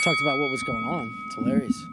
talked about what was going on. It's hilarious.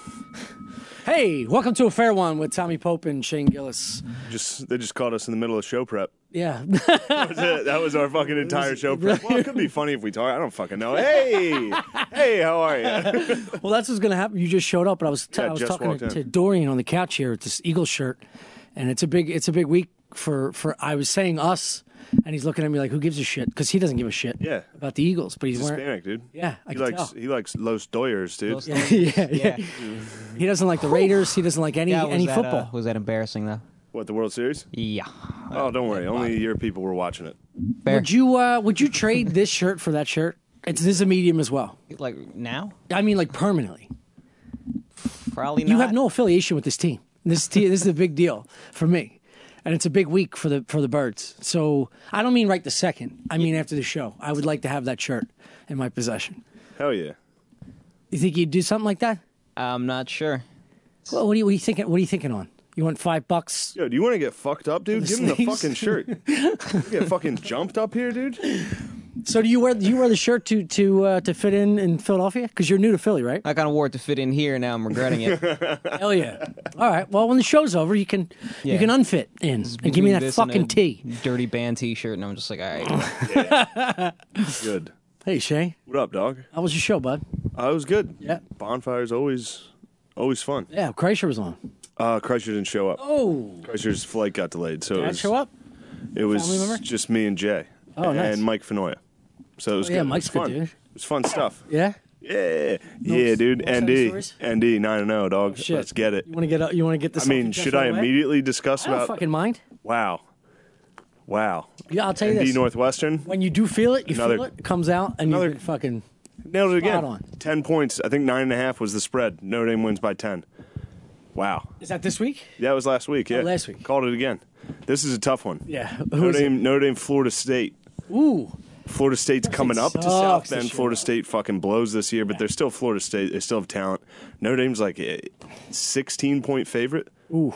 Hey, welcome to A Fair One with Tommy Pope and Shane Gillis. They just caught us in the middle of show prep. Yeah. That was it. That was our fucking entire show prep. Well, it could be funny if we talk. I don't fucking know. Hey, how are you? Well, that's what's going to happen. You just showed up, and I was talking to Dorian on the couch here with this Eagles shirt, and it's a big week for I was saying us, and he's looking at me like, who gives a shit? Because he doesn't give a shit about the Eagles, but he's Hispanic, dude. Yeah, He likes Los Doyers, dude. Yeah. He doesn't like the Raiders. He doesn't like any football. Was that embarrassing though? What, the World Series? Yeah. Oh, don't worry. Only your people were watching it. Fair. Would you trade this shirt for that shirt? This is a medium as well. Like now? I mean, like permanently. Probably not. You have no affiliation with this team. This is a big deal for me, and it's a big week for the Birds. So I don't mean right this second. I mean after the show. I would like to have that shirt in my possession. Hell yeah. You think you'd do something like that? I'm not sure. Well, what are you thinking? What are you thinking on? You want $5? Yo, do you want to get fucked up, dude? Give him the sleeves? fucking shirt. You get fucking jumped up here, dude. So do you wear the shirt to fit in Philadelphia? Because you're new to Philly, right? I kind of wore it to fit in here. Now I'm regretting it. Hell yeah! All right. Well, when the show's over, you can unfit in and give me that fucking tee. Dirty band T-shirt, and I'm just like, all right. Good. Hey Shay, What up, dog? how was your show, bud? It was good. Yeah. Bonfire's always fun. Yeah, Kreischer was on. Kreischer didn't show up. Oh, Kreischer's flight got delayed, so did I show up? It was Family member? just me and Jay. Oh, nice. And Mike Fenoya. So it was good. Yeah, Mike's it was good, fun. dude. It was fun stuff. Yeah. Yeah, No- dude. no ND, stories? ND, 9-0, dog. Shit. Let's get it. You want to get this? I mean, off your should chest I right away? immediately discuss I don't about? fucking mind. Wow. Yeah, I'll tell you ND this. Northwestern When you do feel it, Another- feel it, it comes out, and you another- can fucking. nailed it again. Spot on. 10 points. I think 9.5 was the spread. Notre Dame wins by 10. Wow. Is that this week? Yeah, it was last week. Yeah, last week. Called it again. This is a tough one. Yeah. Who is it? Notre Dame, Florida State. Ooh. Florida State's coming up to sucks South this Bend. year. Florida State fucking blows this year, but they're still Florida State. They still have talent. Notre Dame's like a 16-point favorite. Ooh.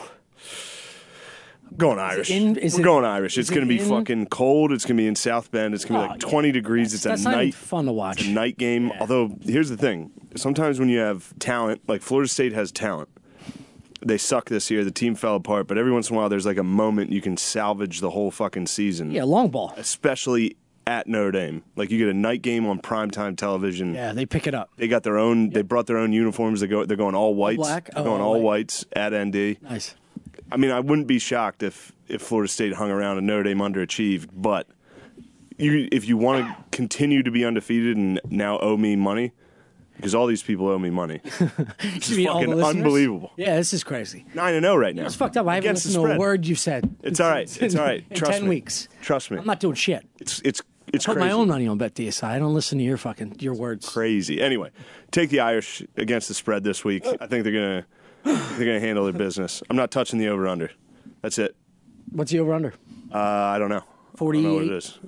I'm going Irish. We're going Irish. It's going to be fucking cold. It's going to be in South Bend. It's going to be like 20 degrees. It's That's a not even night. fun to watch. It's a night game. Although, here's the thing. Sometimes when you have talent, like Florida State has talent, they suck this year. The team fell apart. But every once in a while, there's like a moment you can salvage the whole fucking season. Yeah, long ball. Especially at Notre Dame. Like, you get a night game on primetime television. Yeah, they pick it up. They got their own. They brought their own uniforms. They're going all whites. black? They're Oh, going all all white. whites at ND. Nice. I mean, I wouldn't be shocked if Florida State hung around and Notre Dame underachieved, but if you want to continue to be undefeated and now owe me money, because all these people owe me money, it's You mean all the fucking listeners? unbelievable. Yeah, this is crazy. 9-0 right now. It's fucked up. I haven't Against the listened to a spread. word you've said. It's all right. It's all right. In Trust 10 me. weeks. Trust me. I'm not doing shit. It's I put crazy. my own money on BetDSI. I don't listen to your words. Crazy. Anyway, take the Irish against the spread this week. I think they're gonna handle their business. I'm not touching the over/under. That's it. What's the over/under? I don't know. 48? I don't know what it is.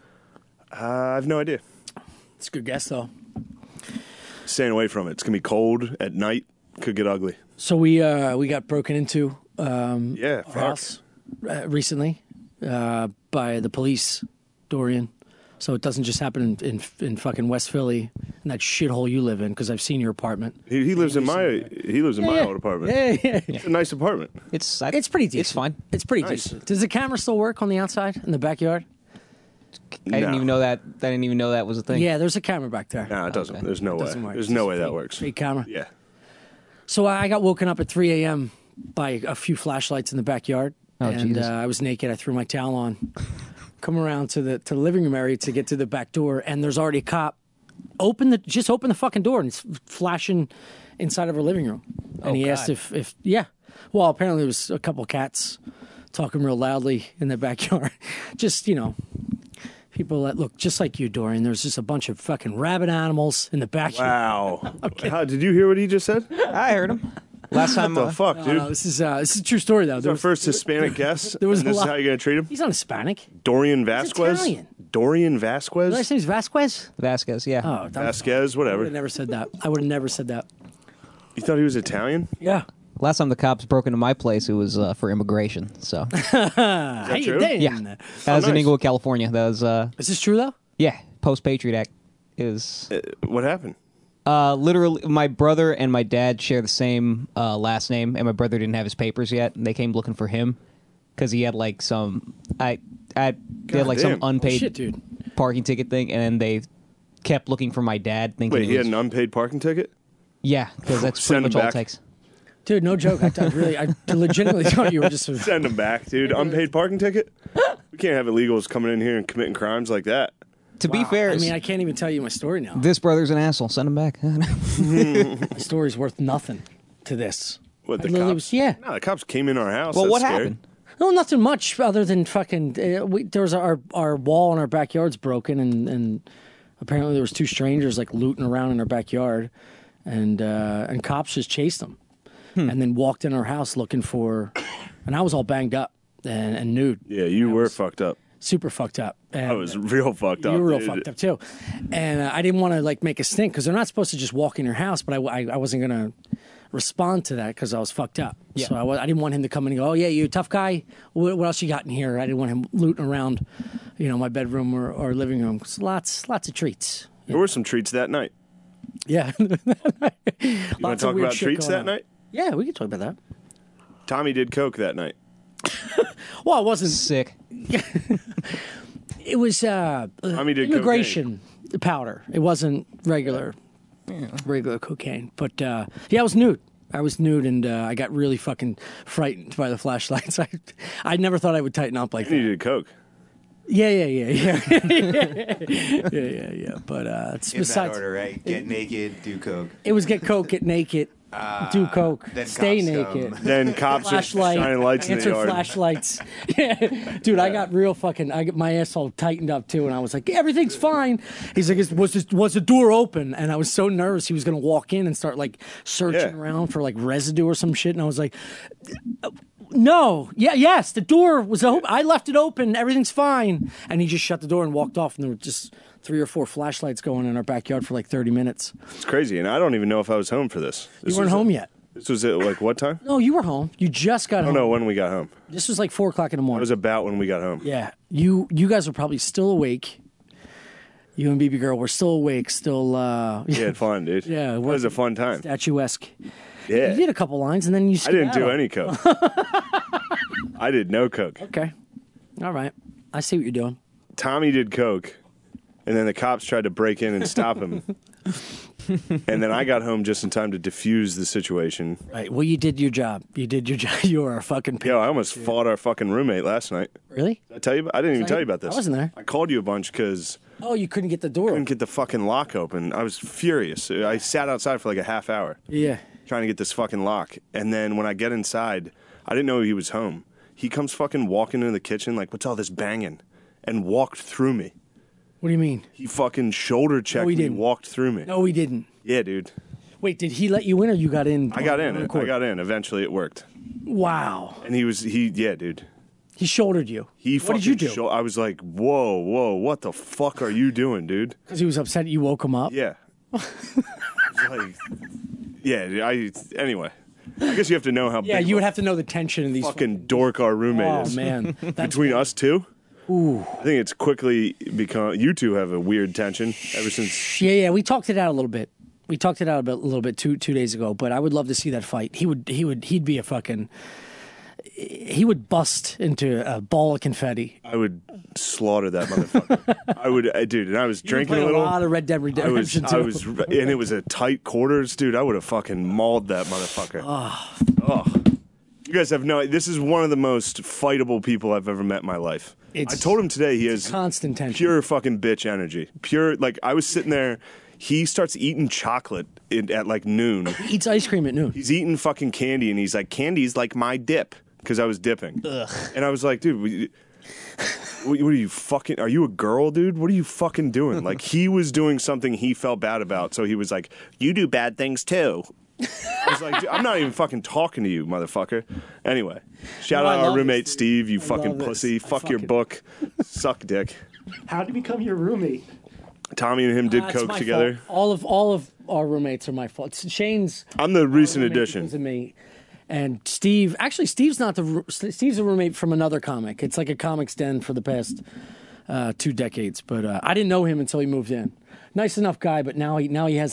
I have no idea. It's a good guess, though. Staying away from it. It's gonna be cold at night. Could get ugly. So we got broken into Yeah, our fuck. house recently by the police, Dorian. So it doesn't just happen in fucking West Philly, in that shithole you live in, because I've seen your apartment. He lives in my old apartment. Yeah. It's a nice apartment. It's pretty decent. It's fine. It's pretty Nice. decent. Does the camera still work on the outside in the backyard? I didn't even know that. I didn't even know that was a thing. Yeah, there's a camera back there. No, it doesn't. There's no way. Doesn't work. There's It's no just way that fake- works. Fake camera. Yeah. So I got woken up at 3 a.m. by a few flashlights in the backyard, Oh, and Jesus. I was naked. I threw my towel on, come around to the living room area to get to the back door, and there's already a cop. Open the fucking door, and it's flashing inside of our living room. And he asked if well, apparently there was a couple cats talking real loudly in the backyard. Just, people that look just like you, Dorian. There's just a bunch of fucking rabid animals in the backyard. Wow. How, did you hear what he just said? I heard him. Last time, What the fuck, dude? No, this is a true story though. It's our first Hispanic guest. there was and a this is lot- how you're gonna treat him? He's not Hispanic. Dorian Vasquez? Italian. Dorian Did I Vasquez? say he's Vasquez? Vasquez, yeah. Oh, Vasquez, I would whatever. have never said that. I would have never said that. You thought he was Italian? Yeah. Last time the cops broke into my place, it was for immigration. So How you true? doing? yeah, that was in nice. Inglewood, California. That was Is this true though? yeah, post Patriot Act is What happened? Literally, my brother and my dad share the same last name, and my brother didn't have his papers yet, and they came looking for him because he had like some they had like some damn. unpaid Shit, dude. parking ticket thing, and then they kept looking for my dad, thinking Wait, it he had was- an unpaid parking ticket? yeah, because that's Send pretty him much all it back. takes. Dude, no joke. I legitimately thought you were just. Send him back, dude. Unpaid parking ticket? We can't have illegals coming in here and committing crimes like that. To be fair, I mean, I can't even tell you my story now. this brother's an asshole. Send him back. My story's worth nothing to this. What, the I literally cops? was- yeah. No, the cops came in our house. Well, That's what scary. happened? No, nothing much other than fucking. There was our wall in our backyard's broken, and apparently there was two strangers like looting around in our backyard, and cops just chased them, and then walked in our house looking for, and I was all banged up and nude, Yeah, you were fucked up. super fucked up. And I was real fucked up. You were real dude. fucked up too, and I didn't want to like make a stink because they're not supposed to just walk in your house, but I wasn't gonna respond to that because I was fucked up. Yeah. So I didn't want him to come in and go, "Oh yeah, you a tough guy. What else you got in here?" I didn't want him looting around, my bedroom or living room. 'Cause lots of treats. There were some treats that night. Yeah. You want to talk about treats that night? Yeah, we can talk about that. Tommy did coke that night. Well, it wasn't. Sick. It was Tommy did immigration powder. It wasn't regular cocaine. But yeah, I was nude. And I got really fucking frightened by the flashlights. I never thought I would tighten up like And you that. did coke. Yeah. yeah. But it's In that besides. order, right? Get naked, do coke. It was get coke, get naked, do coke, then stay cops naked. come. Then cops are Flashlight, shining lights in the answer yard. flashlights. Yeah. Dude, I got real fucking. I got my asshole tightened up too, and I was like, "Everything's fine." He's like, "Was the door open?" And I was so nervous he was gonna walk in and start like searching Yeah. around for like residue or some shit, and I was like, "No, yes, the door was open. I left it open. Everything's fine." And he just shut the door and walked off, and there were just 3 or 4 flashlights going in our backyard for like 30 minutes. It's crazy, and I don't even know if I was home for this. You weren't home yet. This was at like what time? No, you were home. You just got I home. don't know when we got home. This was like 4 o'clock in the It morning. was about when we got home. Yeah, you guys were probably still awake. You and BB girl were still awake, still We had fun, dude. Yeah, it was a fun time. statuesque. Yeah, You did a couple lines and then you. I didn't do skedaddled. any coke. I did no coke. Okay, all right. I see what you're doing. Tommy did coke, and then the cops tried to break in and stop him. And then I got home just in time to defuse the situation. Right. Well, you did your job. You did your job. You were a fucking. Yo, I almost fought our fucking roommate last night. Really? Did I tell you? I didn't even tell you about this. I wasn't there. I called you a bunch because Oh, you couldn't get the door. I couldn't get the fucking lock open. I was furious. I sat outside for like a half hour Yeah. trying to get this fucking lock. And then when I get inside, I didn't know he was home. He comes fucking walking into the kitchen like, "What's all this banging?" And walked through me. What do you mean? He fucking shoulder checked he me, didn't. walked through me. No, we didn't. Yeah, dude. Wait, did he let you in or you got in? I got in. on I record? got in. Eventually, it worked. Wow. And yeah, dude. He shouldered you. He What did you do? I was like, whoa, what the fuck are you doing, dude? Because he was upset you woke him up. Yeah. Like, yeah, anyway. I guess you have to know how Yeah, big you of would a have to know the tension in these. fucking dork our roommate Oh is. man, that's Between us two, I think it's quickly become. You two have a weird tension ever since. Yeah. We talked it out a little bit. We talked it out a little bit 2 days ago. But I would love to see that fight. He'd be a fucking. He would bust into a ball of confetti. I would slaughter that motherfucker. I would, dude. And I was drinking Played a little. a lot of Red Dead Redemption. I was, and it was a tight quarters, dude. I would have fucking mauled that motherfucker. Oh. You guys have no. This is one of the most fightable people I've ever met in my life. I told him today he has constant tension. pure fucking bitch energy. Pure, like I was sitting there. He starts eating chocolate at like noon. He eats ice cream at noon. He's eating fucking candy, and he's like, "Candy's like my dip," because I was dipping. Ugh. And I was like, "Dude, what are you fucking? Are you a girl, dude? What are you fucking doing?" Like he was doing something he felt bad about, so he was like, "You do bad things too." I was like, "I'm not even fucking talking to you, motherfucker." Anyway, shout No, I out our love roommate this, dude. Steve. You I fucking love this. pussy. I Fuck your fucking- book. Suck dick. How did he become your roommate? Tommy and him did It's coke my together. fault. All of our roommates are my fault. Shane's I'm the recent roommate addition. because of me. And Steve, actually, Steve's a roommate from another comic. It's like a comics den for the past 2 decades. But I didn't know him until he moved in. Nice enough guy, but now he has like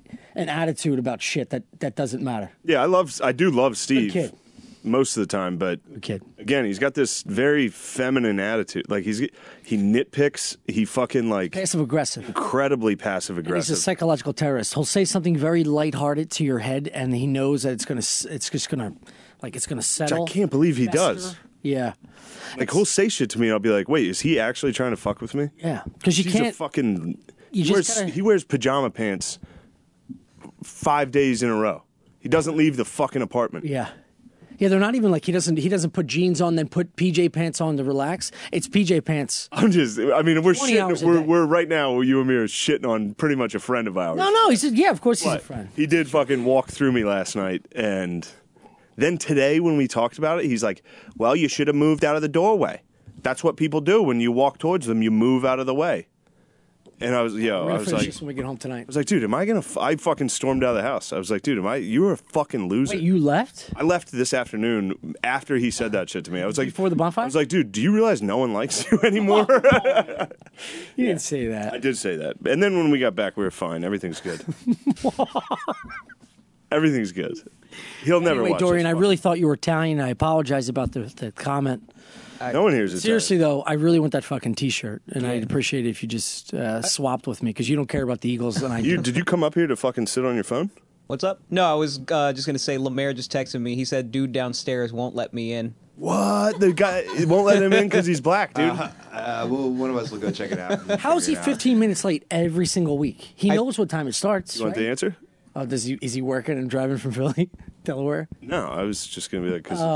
an attitude about shit that doesn't matter. Yeah, I do love Steve kid. most of the time, but Good kid. again, he's got this very feminine attitude. Like he nitpicks. He fucking like Passive aggressive. incredibly passive He's aggressive. a psychological terrorist. He'll say something very lighthearted to your head, and he knows that it's just gonna settle. I can't believe he fester. does. Yeah, Like he'll say shit to me, and I'll be like, "Wait, is he actually trying to fuck with me?" yeah. Because you He's a can't. fucking. You He just wears, gotta- he wears pajama pants 5 days in a row. He doesn't leave the fucking apartment. Yeah. Yeah, they're not even like he doesn't put jeans on then put PJ pants on to relax. It's PJ pants. I mean, we're 20 hours a shitting. day. We're right now. You and me are shitting on pretty much a friend of ours. No, he said, yeah, of course he's a But friend. he did fucking walk through me last night, and then today when we talked about it, he's like, "Well, you should have moved out of the doorway. That's what people do when you walk towards them. You move out of the way." And I was, We're I gonna was finish like, this when we get home tonight. dude, am I gonna? I fucking stormed out of the house. I was like, dude, you were a fucking loser. Wait, you left? I left this afternoon after he said that shit to me. I was like, Before the bonfire? I was like, dude, do you realize no one likes you anymore? You didn't say that. I did say that. And then when we got back, we were fine. Everything's good. Everything's good. He'll never Anyway, watch Dorian, this I one. really thought you were Italian. I apologize about the comment. No one hears it. Seriously, though, I really want that fucking T-shirt, and I'd appreciate it if you just swapped with me because you don't care about the Eagles, and I do. Did you come up here to fucking sit on your phone? What's up? No, I was just gonna say Lemaire just texted me. He said, "Dude downstairs won't let me in." What? The guy won't let him in because he's black, dude. Well, one of us will go check it out. and How is he figure it out. 15 minutes late every single week? He knows what time it starts. You want right? the answer? Oh, is he working and driving from Philly, Delaware? No, I was just gonna be like, cause...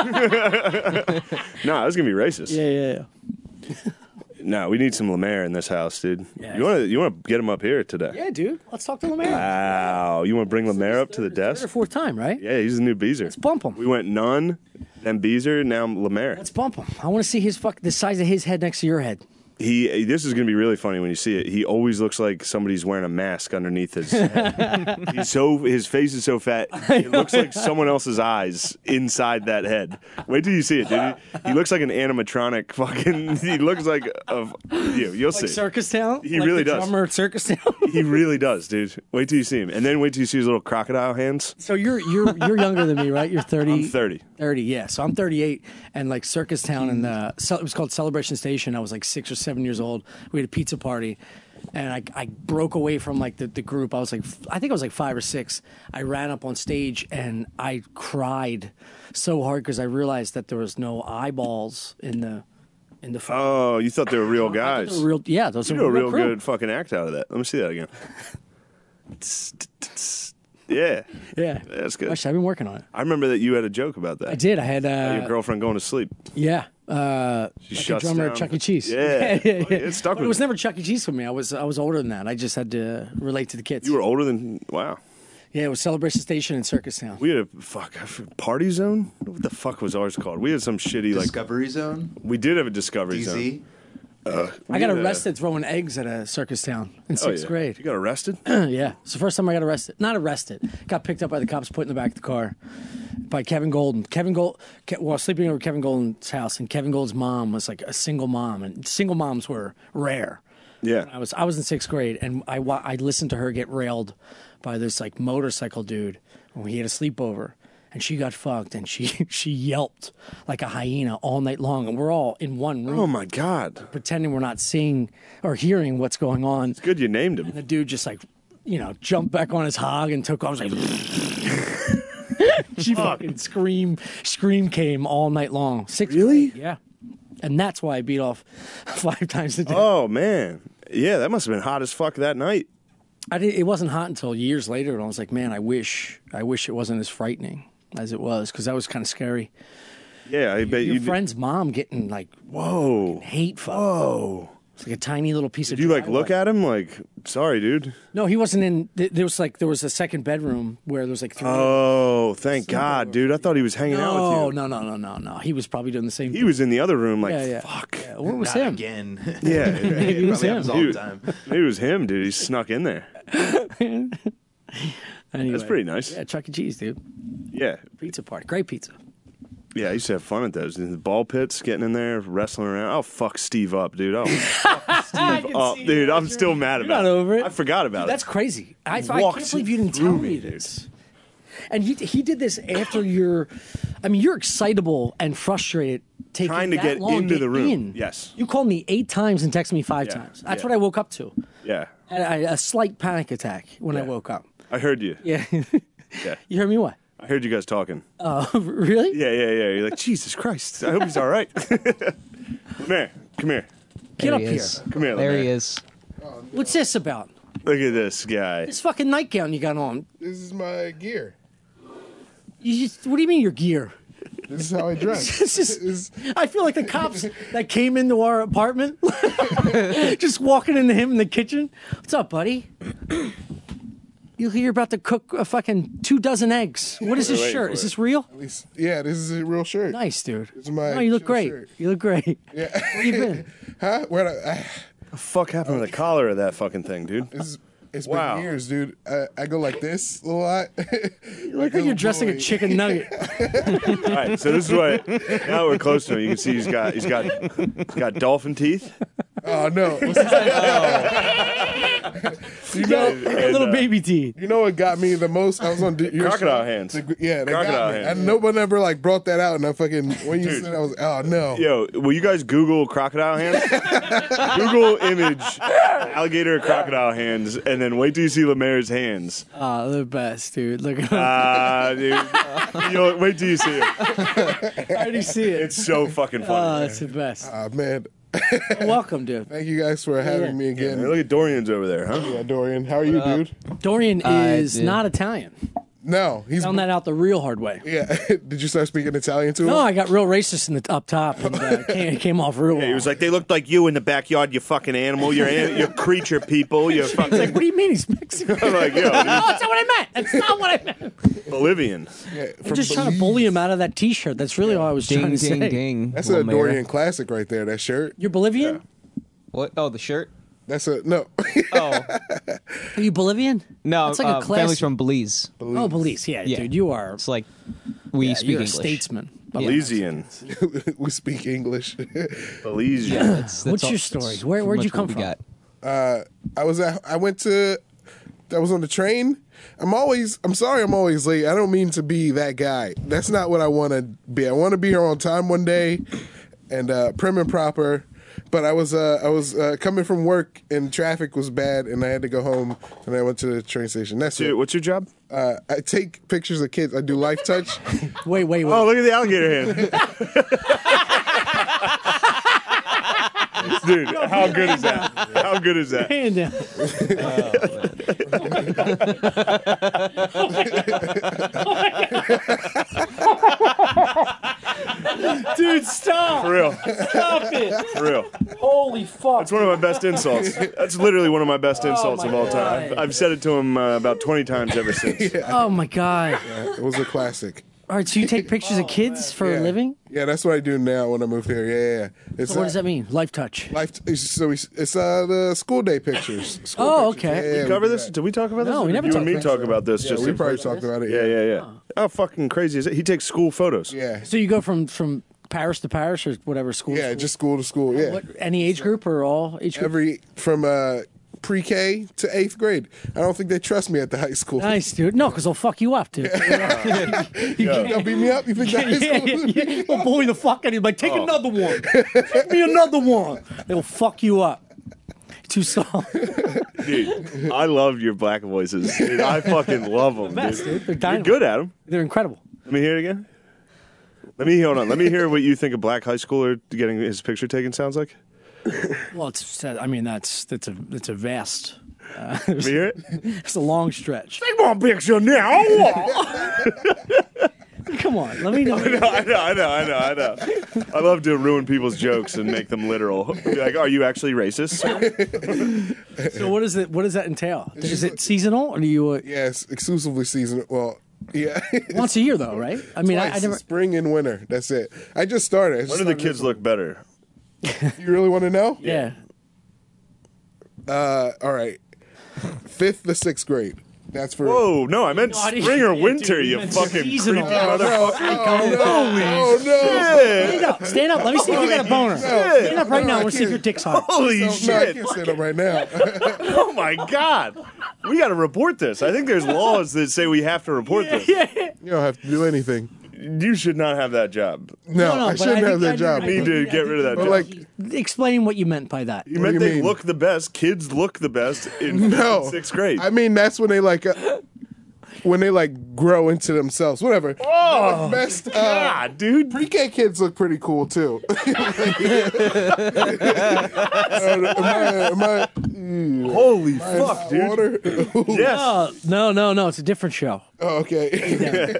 No, I was gonna be racist. Yeah. No, we need some Lemaire in this house, dude. Yeah. You wanna get him up here today? Yeah, dude. Let's talk to Lemaire. Wow, you want to bring Lemaire up to the Third desk? or fourth time, right? Yeah, he's the new Beezer. Let's bump him. We went Nunn, then Beezer, now Lemaire. Let's bump him. I want to see the size of his head next to your head. This is going to be really funny when you see it. He always looks like somebody's wearing a mask underneath his head. His face is so fat. It looks like someone else's eyes inside that head. Wait till you see it, dude. He looks like an animatronic fucking, he looks like you'll see. Like Circus Town? He Like really the does. drummer at Circus Town? He really does, dude. Wait till you see him. And then wait till you see his little crocodile hands. So you're younger than me, right? You're 30. I'm 30. 30, yeah. So I'm 38, and like Circus Town, and it was called Celebration Station. I was like 6 or 7 years old. We had a pizza party, and I broke away from like the group. I think I was like 5 or 6. I ran up on stage and I cried so hard because I realized that there was no eyeballs in the front. Oh, you thought they were real guys. Those are real, yeah, those You are do a real crew. good fucking act out of that. Let me see that again. Yeah. Yeah, That's good. Gosh, I've been working on it. I remember that you had a joke about that. I did. I had Your girlfriend going to sleep. yeah. She Like a shuts drummer down. at Chuck E. Cheese. Yeah. yeah. It stuck But with it was me. never Chuck E. Cheese for me. I was older than that. I just had to relate to the kids. You were older than, wow. Yeah, it was Celebration Station in Circus Town. We had Party Zone? What the fuck was ours called? We had some shitty, Discovery Zone? we did have a Discovery Zone. DZ? I got arrested throwing eggs at a Circus Town in Oh, sixth yeah. grade. You got arrested? Yeah, it's the first time I got arrested. Not arrested. Got picked up by the cops, put in the back of the car by Kevin Golden. Well, I was sleeping over at Kevin Golden's house, and Kevin Golden's mom was like a single mom, and single moms were rare. Yeah. I was in sixth grade, and I listened to her get railed by this like motorcycle dude when he had a sleepover, and she got fucked, and she yelped like a hyena all night long, and we're all in one room Oh my God. pretending we're not seeing or hearing what's going on. Good you named him. The dude just like, jumped back on his hog and took off. I was like, she fucking scream came all night long. Really? Yeah. And that's why I beat off 5 times a day. Oh, man. Yeah, that must have been hot as fuck that night. It wasn't hot until years later, and I was like, man, I wish it wasn't as frightening as it was, because that was kind of scary. Yeah, I bet Your you. friend's mom getting like Whoa. hate fuck. Whoa. It's like a tiny little piece Did of you like driveway. look at him like, sorry, dude? No, he wasn't in. There was a second bedroom where there was like 3. Oh, thank God, dude. I thought he was hanging out with you. No. He was probably doing the same. He was in the other room like, Yeah. fuck. Yeah, what was Not him? again. Yeah. Maybe it was Probably him. happens all the Dude, time. maybe it was him, dude. He snuck in there. Anyway, That's pretty nice. Yeah, Chuck E. Cheese, dude. Yeah. Pizza party, great pizza. Yeah, I used to have fun at those. In the ball pits, getting in there, wrestling around. I'll fuck Steve up, dude. I'll fuck Steve up. Dude, I'm still mad about it. You're not over it. I forgot about Dude, it. that's crazy. I can't believe you didn't tell me this. And he did this after you're excitable and frustrated taking Trying to that get long into the room. in. Yes. You called me 8 times and texted me 5 times. That's what I woke up to. Yeah. I had a slight panic attack when I woke up. I heard you. Yeah. Yeah. You heard me what? I heard you guys talking. Oh, really? Yeah. You're like, Jesus Christ. I hope he's all right. Come here. Get There up he here. is. Come here, There Lemaire. he is. What's this about? Look at this guy. This fucking nightgown you got on. This is my gear. What do you mean your gear? This is how I dress. I feel like the cops that came into our apartment, just walking into him in the kitchen. What's up, buddy? You're about to cook a fucking 2 dozen eggs. What is this waiting shirt? for Is it. this real? Yeah, this is a real shirt. Nice, dude. This is my No, you look chill great. shirt. You look great. Yeah. Where you been? Huh? Where I What the fuck happened to the collar of that fucking thing, dude? it's Wow. been years, dude. I go like this a lot. You look like you're dressed like a chicken nugget. All right, so this is what. Now we're close to him. You can see he's got dolphin teeth. Oh no! You A know, little baby teeth. you know what got me the most? I was on your Crocodile show. hands. Yeah, they Crocodile got me. hands. And no one ever like brought that out, and I fucking when you said, I was oh no. Yo, will you guys Google crocodile hands? Google image alligator crocodile hands, and then wait till you see Lemaire's hands. Oh, the best, dude. Look at him. Dude, wait till you see it. I already see it. It's so fucking Oh, funny. it's the best. Man, Welcome, dude. thank you guys for having me again. Look at Dorian's over there, huh? Yeah, Dorian, how are you, dude? Dorian is dude. not Italian. No, he's Found that out the real hard way. yeah. Did you start speaking Italian to him? No, I got real racist in the up top and came off real. He was like, they looked like you in the backyard, you fucking animal. You're creature people. You're fucking. like, what do you mean he's Mexican? I'm like, yo, No, that's not what I meant. That's not what I meant. dude, Bolivian. Yeah, I'm from just trying to Belize. bully him out of that T-shirt. That's really all I was trying Ding, to ding, say. ding. That's a Lemaire. Dorian classic right there. That shirt. You're Bolivian? What? Oh, the shirt? That's a no. Oh, Are you Bolivian? no. That's like a class. family's from Belize. Oh, Belize. Yeah, Yeah. dude, you are. It's like we speak you're English. a statesman. Belizean. We speak English. Belizean. That's What's all- your story? that's Where'd pretty you much come what we from? got. I was on the train. I'm sorry I'm always late. I don't mean to be that guy. That's not what I want to be. I want to be here on time one day and prim and proper. But I was coming from work and traffic was bad and I had to go home and I went to the train station. That's Dude, it. what's your job? I take pictures of kids. I do Life Touch. Wait. Oh, look at the alligator hand. Dude, how good is that? How good is that? Hand down. Dude, stop. For real. Stop it. For real. Holy fuck. It's one of my best insults. That's literally one of my best insults my of all time. God. I've said it to him about 20 times ever since. Oh, my God. It was a classic. All right, so you take pictures of kids for a Yeah. living? Yeah, that's what I do now when I moved here. Yeah. It's So what does that mean? Life touch. it's the school day pictures. School Oh, pictures. okay. Yeah, We cover do this? that. Did we talk about this? No, Or we did never you and talked me about talk about this. Yeah, just we in- probably talked about it. Yeah. How fucking crazy is it? He takes school photos. Yeah. So you go from Paris to Paris or whatever school? to Yeah, school? just school to school. Yeah. What, any age group or all age group? From pre-K to 8th grade. I don't think they trust me at the high school. Nice, dude. No, because they'll fuck you up, dude. They'll beat me up. You think the high school? yeah. They'll bully the fuck out of you. Like, take another one. Take me another one. They'll fuck you up. Too soft. Dude, I love your black voices. Dude, I fucking love them. Best, dude. They're You're dynamite. good at them. They're incredible. Let me hear it again. Hold on. Let me hear what you think a black high schooler getting his picture taken sounds like. Well, it's a vast. Let me hear it. It's a long stretch. Take my picture now. Come on, let me know. I know. I love to ruin people's jokes and make them literal. Be like, are you actually racist? So what does that entail? Is it seasonal or do you Yes, exclusively seasonal. Well, yeah. once a year though, right? I mean, I Twice, never. spring and winter. That's it. I just started. When do the kids look better? You really want to know? Yeah. All right. 5th to 6th grade. That's for. Whoa, no, I meant No, I didn't- spring or yeah, winter, dude, you you meant fucking seasonal. creepy Oh, motherfucker. Oh no! Stand up. Stand up. Let me see if you got a boner. Stand up right now. I want to see if your dick's hard. Holy No, I shit. can't stand up right now. Oh my God. We got to report this. I think there's laws that say we have to report this. You don't have to do anything. You should not have that job. No, I but shouldn't think- have that job. Need to get rid of that But job. like, Explain what you meant by that. You What meant do you they mean? look the best. Kids look the best in no, 6th grade. I mean, that's when they like, when they like grow into themselves. Whatever. Oh, Best. God, dude. Pre-K kids look pretty cool too. Am I Holy fuck, dude. water? Yes. No. It's a different show. Oh, okay.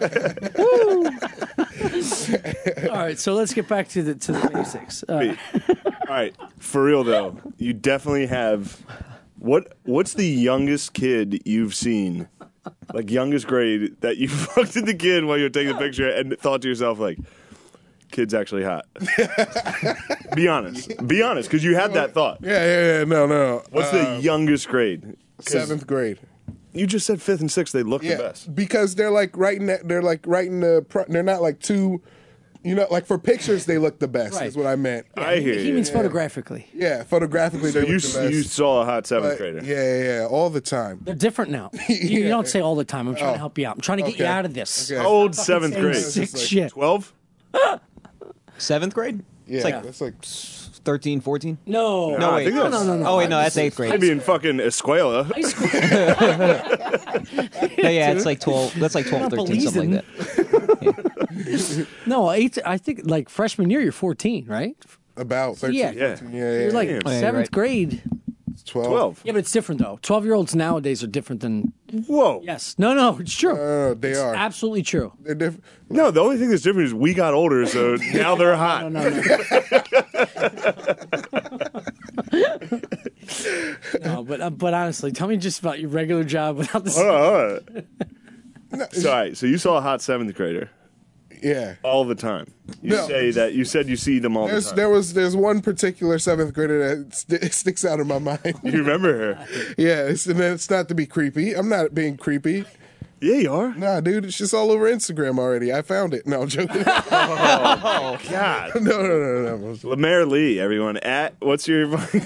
All right, so let's get back to the basics. All right, for real though, you definitely have. What's the youngest kid you've seen, like youngest grade, that you fucked at the kid while you were taking the picture and thought to yourself like, kid's actually hot? Be honest, because you had that thought. Yeah. No. What's the youngest grade? 7th grade. You just said 5th and 6th. They look the best. because they're like right in that. They're like right in the. They're not like too. You know, like for pictures, they look the best. Right. Is what I meant. I hear He you. means photographically. Yeah, photographically, they you look the best. you saw a hot 7th But, grader. yeah, all the time. They're different now. You don't say all the time. I'm trying to help you out. I'm trying to get you Okay. out of this. Okay. How old Fucking 7th saying grade? Sick like shit. 12. 7th grade? Yeah, like- that's like 13, 14? No. No, I wait. think No, that's- no. Oh, wait, no, that's 8th grade. Maybe in fucking Escuela. High school. No, yeah, it's like 12. That's like 12, Not 13, something like that. No, I think like freshman year, you're 14, right? about 13. Yeah. Yeah. 14, You're like Damn. Oh, yeah, 7th right. grade. 12. 12. Yeah, but it's different though. 12-year-olds nowadays are different than. Whoa. Yes. No, it's true. They are. Absolutely true. They're different. No, the only thing that's different is we got older, so now they're hot. No. No, but honestly, tell me just about your regular job without the. Hold on. So, all right, so you saw a hot 7th grader Yeah. all the time. You No. said you see them all the time. There's one particular 7th grader that sticks out in my mind. You remember her? Yeah, and it's not to be creepy. I'm not being creepy. Yeah, you are. Nah, dude, it's just all over Instagram already. I found it. No, I'm joking. God. No. Lemaire Lee, everyone. What's your?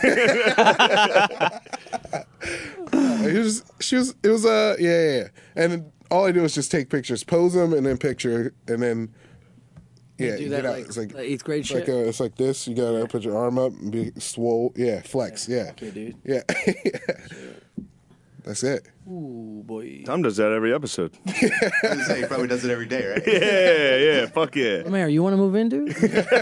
It was yeah. And all I do is just take pictures, pose them, and then picture, and then yeah, do you that get out. like It's like the 8th grade it's shit. like it's like this. You gotta put your arm up and be swole. Yeah, flex. Yeah, Okay, dude. yeah. That's it. Ooh, boy. Tom does that every episode. I was gonna say, he probably does it every day, right? Yeah, fuck yeah. Mayor, you want to move in, dude?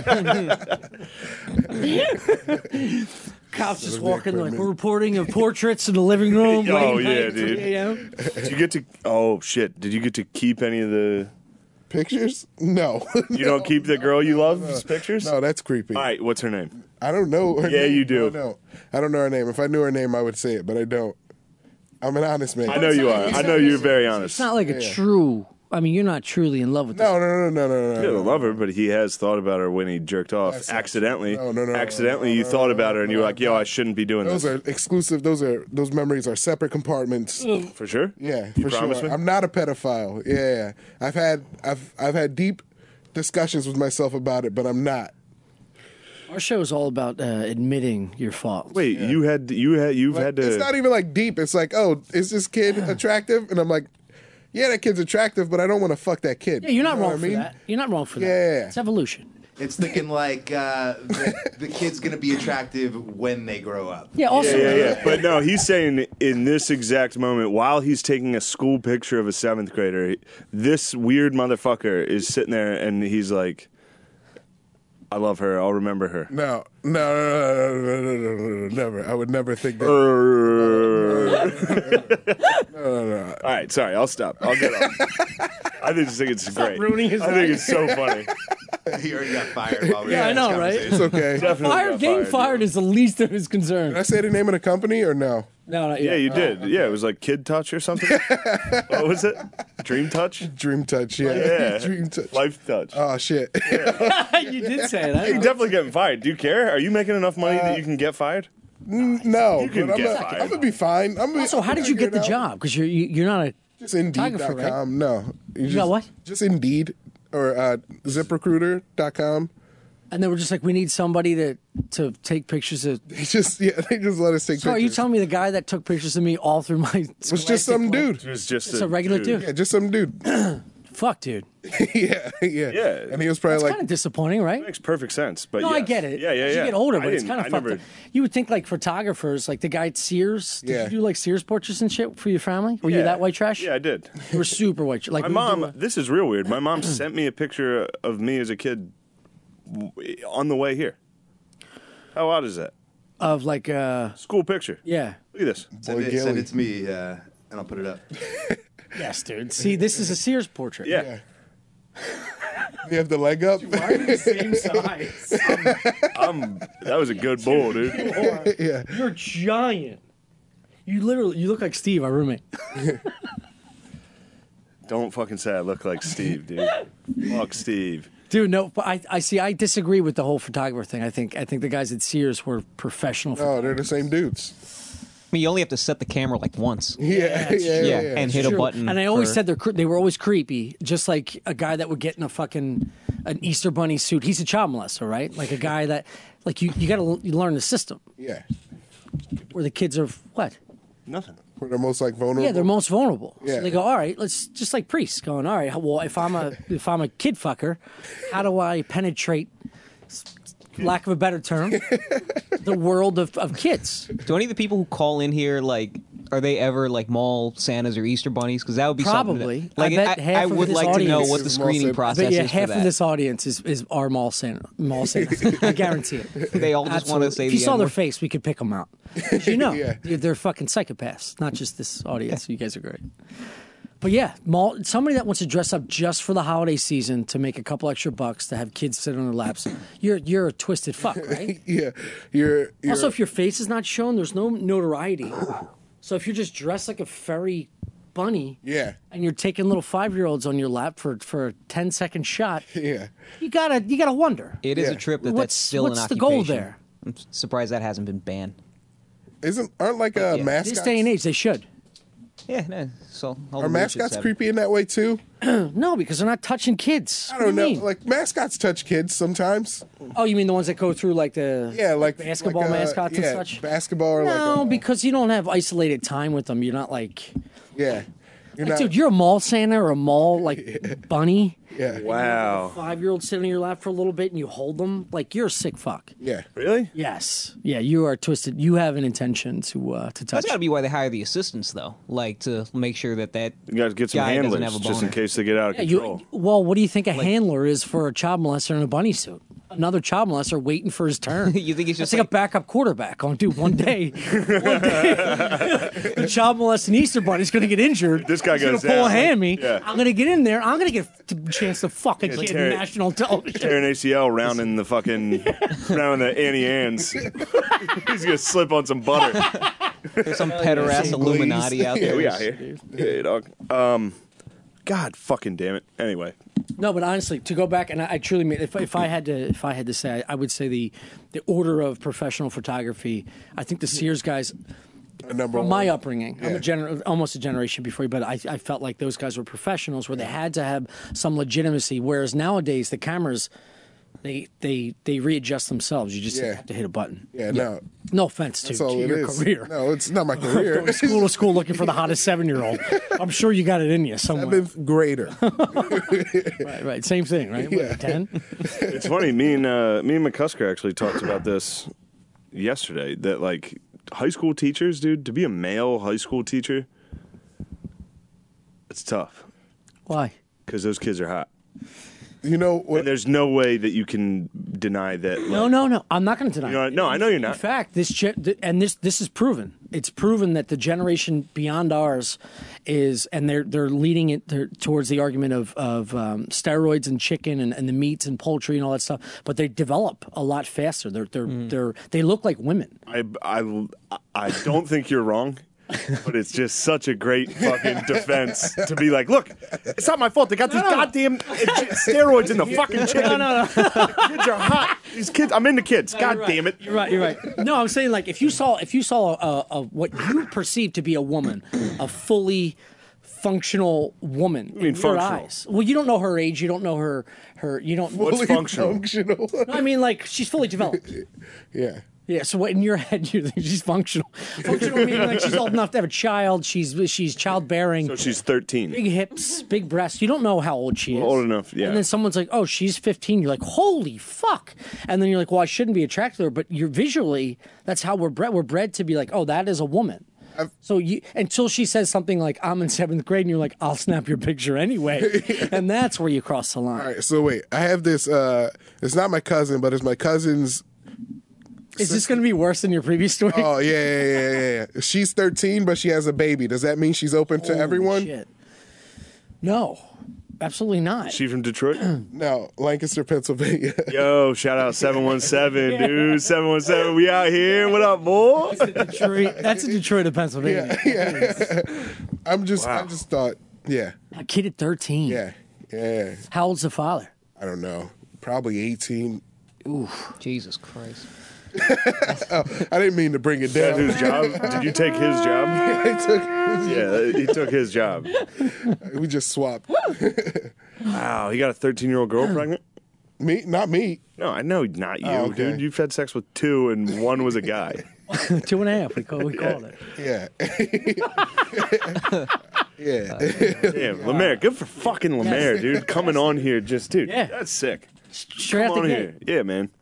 Cops just walking like we're reporting of portraits in the living room. Oh, late yeah, night, dude. 3 a.m. Did you get to? Oh shit! Did you get to keep any of the? Pictures? No. You don't keep the girl you love's pictures? No, that's creepy. All right, what's her name? I don't know her Yeah, name. you do. I don't know her name. If I knew her name, I would say it, but I don't. I'm an honest man. I know you are. I know you're very It's honest. not like a true. I mean, you're not truly in love with this. No. He doesn't love her, but he has thought about her when he jerked off That's not accidentally. true. No. Accidentally, you thought about her and you were like, "Yo, I shouldn't be doing Those this." are exclusive. Those memories are separate compartments. For sure. Yeah, You for promise sure. me? I'm not a pedophile. Yeah. I've had deep discussions with myself about it, but I'm not. Our show is all about admitting your faults. Wait, you've had to. It's not even like deep. It's like, oh, is this kid attractive? And I'm like, yeah, that kid's attractive, but I don't want to fuck that kid. Yeah, you're not You know wrong what for I mean? that. You're not wrong for Yeah. that. It's evolution. It's thinking like the kid's gonna be attractive when they grow up. Yeah. Also, Yeah. But no, he's saying in this exact moment, while he's taking a school picture of a 7th grader, this weird motherfucker is sitting there and he's like, "I love her. I'll remember her." No, never. I would never think that. All right, sorry, I'll stop. I'll get off. I just think it's great. ruining his I think it's so funny. He already got fired while we were Yeah, I having know, this right? conversation. It's okay. Did Definitely got getting fired dude. is the least of his I concerns. say the name of the company or no? No, not Yeah, yet. you did. Yeah, it was like Kid Touch or something. What was it? Dream Touch? Dream Touch, yeah. Yeah. Dream Touch. Life Touch. Oh shit. You did say that. You're definitely getting fired. Do you care? Are you making enough money that you can get fired? No, You can but get I'm fired. gonna be fine. So how did you get the job? Because you're not a Just photographer, Indeed.com. No, you got what? Just Indeed or ZipRecruiter.com. and they were just like, we need somebody to take pictures of. They just let us take So are you pictures. telling me the guy that took pictures of me all through my It was just some dude. It was just It's a regular dude. Yeah, just some dude. Fuck, dude. yeah. Yeah. And he was probably It's like, kind of disappointing, right? Makes perfect sense. But No, I yes. get it. Yeah, yeah, As yeah. you get older, I but it's didn't- kind of I fucked never- up. You would think like photographers, like the guy at Sears. Did Yeah. you do like Sears portraits and shit for your family? Were you Yeah. that white trash? Yeah, I did. You were super white. Like My we mom, do, this is real weird. My mom sent me a picture of me as a kid on the way here. How odd is that? of like School picture. yeah. Look at this. Send Gilly. it to me, and I'll put it up. Yes, dude. See, this is a Sears portrait. Yeah. you have the leg up. Why are you the same size? That was a good bull, dude. yeah. You're giant. You look like Steve, our roommate. Don't fucking say I look like Steve, dude. Fuck Steve. Dude, no, but I disagree with the whole photographer thing. I think the guys at Sears were professional. Oh, they're the same dudes. I mean, you only have to set the camera like once. Yeah. it's Yeah. true. Yeah. And hit a True. button. And I always for- said they were always creepy, just like a guy that would get in an Easter Bunny suit. He's a child molester, right? Like a guy that, like you got to learn the system Yeah. where the kids are what? Nothing. Where they're most like vulnerable. Yeah, they're most vulnerable. Yeah. So they go, all right, let's just like priests going, all right, well, if I'm a kid fucker, how do I penetrate, lack of a better term, the world of kids? Do any of the people who call in here like? Are they ever like mall Santas or Easter bunnies? Because that would be Probably. something. That, like, I bet half I of would this like to know audience what the is mall screening Santa. process But yeah, is half for that. of this audience is our mall Santa. I guarantee it. They all just want to Absolutely. say If you the saw their N-word. face, we could pick them out. 'Cause you know, Yeah. they're fucking psychopaths, not just this audience. You guys are great. But yeah, somebody that wants to dress up just for the holiday season to make a couple extra bucks to have kids sit on their laps, you're a twisted fuck, right? Yeah. You're Also, if your face is not shown, there's no notoriety. So if you're just dressed like a furry bunny, yeah. and you're taking little 5-year-olds on your lap for a 10-second shot, Yeah. you gotta wonder. It is Yeah. a trip that's What's- still what's an the occupation. goal there? I'm surprised that hasn't been banned. Aren't like yeah. mascots? This day and age, they should. Yeah, no. So all Are the weird shit's mascots happening. creepy in that way too? No, because they're not touching kids. I What don't do know. you mean? Like mascots touch kids sometimes. Oh, you mean the ones that go through like the Yeah, like basketball like, mascots and yeah, such? Basketball or No, like because you don't have isolated time with them. You're not like, yeah. You're not, dude, you're a mall Santa or a mall like bunny. yeah. Wow. 5-year-old sitting on your lap for a little bit and you hold them. Like you're a sick fuck. Yeah. Really? Yes. Yeah, you are twisted. You have an intention to touch. That's got to be why they hire the assistants, though. Like to make sure that You got to get some Guy doesn't handlers have a just in boner. case they get out of Yeah, control. well, what do you think a handler is for a child molester in a bunny suit? Another child molester waiting for his turn. You think he's That's just like a like- backup quarterback. On dude, one day, the child molesting Easter bunny's going to get injured. This guy He's gonna goes pull a down. hand me. Yeah. I'm going to get in there. I'm going to get a chance to fuck a kid tear in it. national television. Tearing ACL rounding the fucking rounding the Annie Ann's. He's gonna slip on some butter. there's some pederast some Illuminati glaze. out Yeah, there. we out here. Yeah, dog. God fucking damn it. Anyway, No, but honestly, to go back and I truly mean, if I had to say, I would say the order of professional photography. I think the Sears guys. Number From one. my upbringing, I'm Yeah. almost a generation before you, but I felt like those guys were professionals where they had to have some legitimacy. Whereas nowadays, the cameras, they readjust themselves. You just Yeah. have to hit a button. Yeah, no. No offense to That's all it your is. career. No, it's not my career. Going school to school looking for the hottest 7-year-old. I'm sure you got it in you somewhere. 7th grader. Right. Same thing, right? Yeah. 10? it's funny. Me and McCusker actually talked about this yesterday. That like high school teachers, dude, to be a male high school teacher, it's tough Why? because those kids are hot. You know what? And there's no way that you can deny that. No. I'm not going to deny. You know, it. no, I know you're In not. fact, this is proven. It's proven that the generation beyond ours is, and they're leading it towards the argument of steroids and chicken and the meats and poultry and all that stuff. But they develop a lot faster. They look like women. I don't think you're wrong. But it's just such a great fucking defense to be like, look, it's not my fault. They got these goddamn steroids in the fucking chicken. No. Kids are hot. These kids, I'm into kids. God damn it. You're right. No, I'm saying like if you saw a what you perceive to be a woman, a fully functional woman in your functional? eyes. Well, you don't know her age. You don't know her. You don't. What's Fully functional? I mean, like she's fully developed. Yeah. Yeah. So what in your head you think she's functional? Functional meaning like she's old enough to have a child. She's childbearing. So she's 13. Big hips, big breasts. You don't know how old she is. Old enough, yeah. And then someone's like, "Oh, she's 15." You're like, "Holy fuck!" And then you're like, "Well, I shouldn't be attracted to her." But you're visually, that's how we're bred. We're bred to be like, "Oh, that is a woman." So you until she says something like, "I'm in 7th grade," and you're like, "I'll snap your picture anyway," and that's where you cross the line. All right, so wait, I have this. It's not my cousin, but it's my cousin's. Is this going to be worse than your previous story? Oh yeah. She's 13, but she has a baby. Does that mean she's open to everyone? Shit. No, absolutely not. She from Detroit? No, Lancaster, Pennsylvania. Yo, shout out 717, dude. 717, we out here. What up, boy? Detroit. That's in Detroit of Pennsylvania. Yeah. I just thought, yeah, A kid at 13. yeah. How old's the father? I don't know, probably 18. Jesus Christ. I didn't mean to bring it That down. whose job? Did you take his job? I Yeah, he took his job. we just swapped. Wow, he got a 13-year-old girl pregnant? Me, not me. No, I know not you, Oh, okay. dude. You've had sex with 2 and 1 was a guy. 2.5. We called it. Yeah. Yeah. Damn, Lemaire. Good for fucking Lemaire, dude. Coming on here just, dude, Yeah. that's sick. Straight out Come the on gate. here. Yeah, man.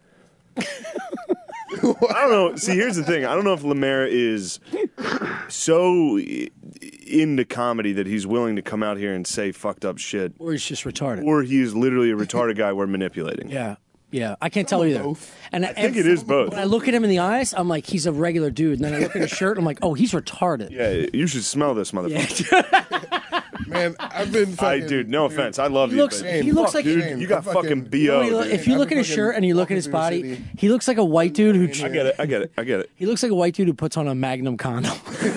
I don't know. See, here's the thing. I don't know if Lemaire is so into comedy that he's willing to come out here and say fucked up shit, Or he's just retarded. or he is literally a retarded guy we're manipulating. Yeah. I can't tell either. both. And I think it is both. When I look at him in the eyes, I'm like, he's a regular dude. And then I look at his shirt, I'm like, oh, he's retarded. Yeah, you should smell this motherfucker. Man, I've been fucking. Dude, no offense. I love He you. looks- but he looks like- dude, you got I'm fucking fucking- BO. You know, dude. if you look at his fucking shirt and you look at his walking through the body, city. he looks like a white dude who. I get it. He looks like a white dude who puts on a Magnum condom.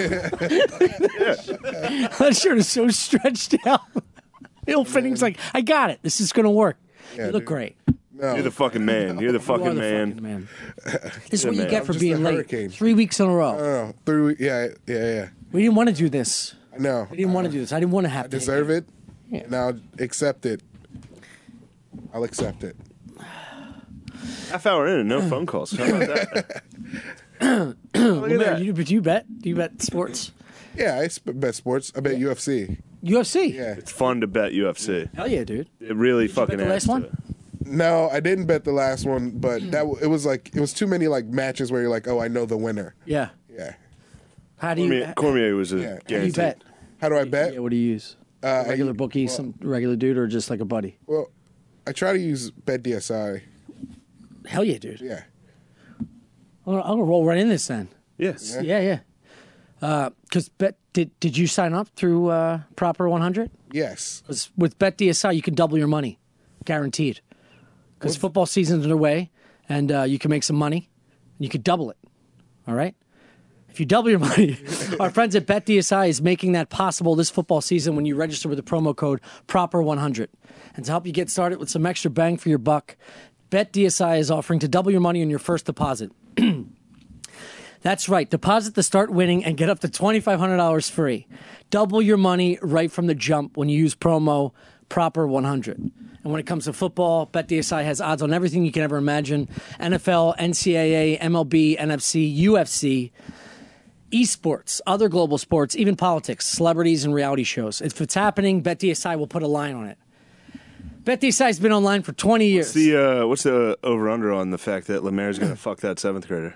That shirt is so stretched out. Ill fitting's like, I got it. This is gonna work. Yeah, you look dude. great. No. You're the fucking man. You're the You are fucking the man. fucking man. This is what you man. get for I'm just being a late. hurricane. 3 weeks in a row. No, 3 weeks. Yeah. We didn't want to do this. No. We didn't want to do this. I didn't want to have I to. deserve it. Yeah. Now accept it. I'll accept it. Half hour in and no phone calls. How about that? Look at Lemaire, that. do you bet? Do you bet sports? Yeah, I bet sports. I bet UFC. UFC? Yeah. It's fun to bet UFC. Hell yeah, dude. It really fucking bet the adds last one? to it. No, I didn't bet the last one, but it was too many like matches where you're like, oh, I know the winner. Yeah. Yeah. How do you Cormier was a Yeah. how do you guarantee. bet? How do I bet? Yeah, what do you use? A regular bookie, some regular dude, or just like a buddy? Well, I try to use BetDSI. Hell yeah, dude. Yeah. I'm gonna roll right in this then. Yes. Yeah. Because did you sign up through Proper 100? Yes. Because with BetDSI, you can double your money, guaranteed. Because football season's underway, and you can make some money, and you could double it. All right. If you double your money, our friends at BetDSI is making that possible this football season when you register with the promo code Proper100. And to help you get started with some extra bang for your buck, BetDSI is offering to double your money on your first deposit. That's right. Deposit to start winning and get up to $2,500 free. Double your money right from the jump when you use promo Proper100. And when it comes to football, BetDSI has odds on everything you can ever imagine. NFL, NCAA, MLB, NFC, UFC, esports, other global sports, even politics, celebrities, and reality shows. If it's happening, BetDSI will put a line on it. BetDSI's been online for 20 years. What's the over-under on the fact that Lemaire's going to fuck that 7th grader?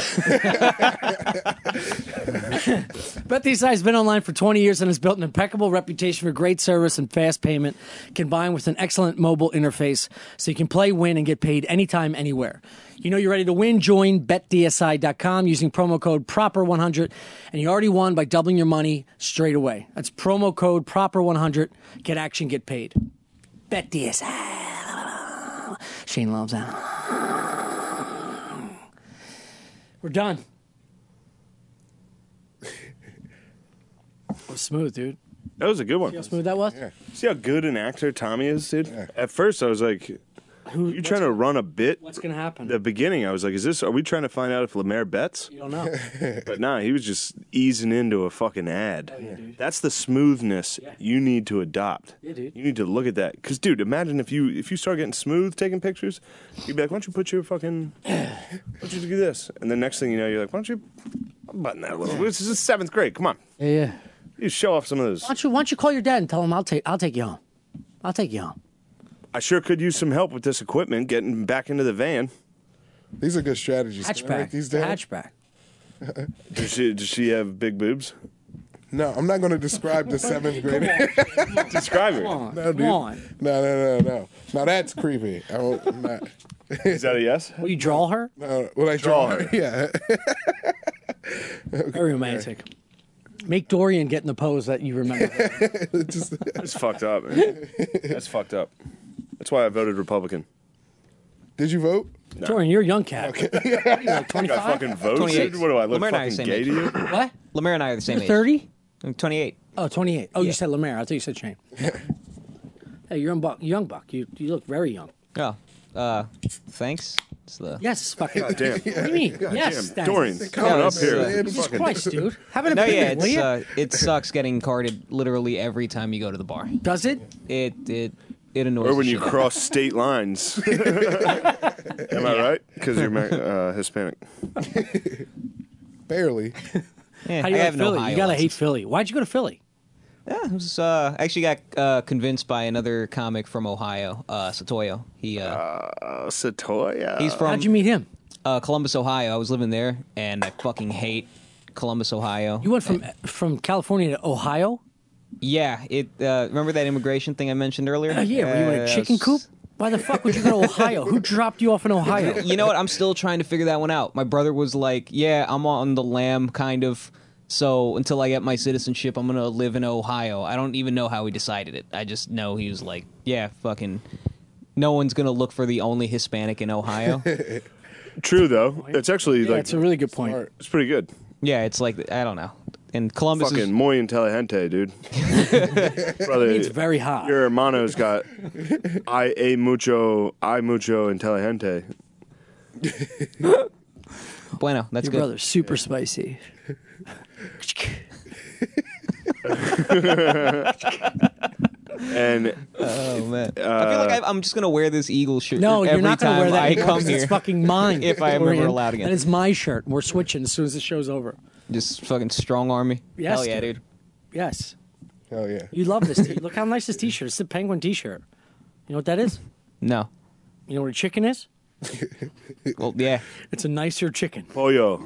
BetDSI's been online for 20 years and has built an impeccable reputation for great service and fast payment, combined with an excellent mobile interface, so you can play, win, and get paid anytime, anywhere. You know you're ready to win? Join BetDSI.com using promo code PROPER100, and you already won by doubling your money straight away. That's promo code PROPER100. Get action, get paid. BetDSI. Shane loves that. We're done. was smooth, dude. That was a good one. See how smooth that was? Yeah. See how good an actor Tommy is, dude? Yeah. At first, I was like, you trying to run a bit? What's gonna happen? The beginning, I was like, are we trying to find out if Lemaire bets? You don't know. But nah, he was just easing into a fucking ad. yeah, dude. That's the smoothness you need to adopt. Yeah, dude. You need to look at that. Because, dude, imagine if you start getting smooth taking pictures, you'd be like, why don't you put your fucking, why don't you do this? And the next thing you know, you're like, why don't you button that a little? This is 7th grade. Come on. Yeah. You show off some of those. Why don't you call your dad and tell him I'll take you home. I'll take you home. I sure could use some help with this equipment, getting back into the van. These are good strategies. Can I write Hatchback. these down? Hatchback. Does she have big boobs? No, I'm not going to describe the 7th grader. Describe her. Come on. No, dude. Come on. No. Now that's creepy. I'm not. Is that a yes? Will you draw her? Will I draw Draw her? her. Yeah. Very romantic. Make Dorian get in the pose that you remember. Just, That's fucked up, man. That's fucked up. That's why I voted Republican. did you vote? Dorian, you're a young cat. What are you, like I 25? fucking vote, 28. dude? What do I look Lemaire and I are the fucking same gay age. to you? What? Lemaire and I are the same You're age. 30? I'm 28. Oh, 28. Oh, Yeah. you said Lemaire. I thought you said Shane. Hey, you're young buck. You look very young. Oh, thanks. It's the Yes, fucking. God damn. What do you mean? Yes, Damn. Stanley. Dorian, Come coming on, up here. man. Jesus Fucking- Christ, dude. Have an No, opinion, yeah, will you? it sucks getting carded literally every time you go to the bar. Does it? It annoys. Or when the you shit out of cross state lines. Am I right? Because you're Hispanic. Barely. me. Yeah, How do I you have like no Philly? Ohio You gotta hate license. Philly. Why'd you go to Philly? Yeah, it was, I actually got convinced by another comic from Ohio, Satoyo. Satoya. He's from How'd you meet him? Columbus, Ohio. I was living there, and I fucking hate Columbus, Ohio. You went from California to Ohio? Yeah, remember that immigration thing I mentioned earlier? Yeah, were you in a chicken coop? Why the fuck would you go to Ohio? Who dropped you off in Ohio? You know what? I'm still trying to figure that one out. My brother was like, "Yeah, I'm on the lam, kind of. So until I get my citizenship, I'm gonna live in Ohio." I don't even know how he decided it. I just know he was like, "Yeah, fucking, no one's gonna look for the only Hispanic in Ohio." True, though. It's actually, Yeah, like, it's a really good point. Smart. it's pretty good. Yeah, it's like I don't know. And Columbus Fucking is muy inteligente, dude. Brother, It's very hot. your hermano's got I mucho inteligente. bueno. That's Your good. brother's super spicy. And Oh man, I feel like I'm just gonna wear this Eagle shirt. No, every you're not going to time wear that. I anymore come because here. It's fucking mine. If I am Dorian. ever allowed again. That is my shirt. We're switching as soon as the show's over. Just fucking strong army. Yes, Hell yeah, dude. dude. Yes. Hell yeah. You love this. Look how nice this t-shirt. It's the penguin t-shirt. You know what that is? No. You know what a chicken is? Well, yeah. It's a nicer chicken. pollo.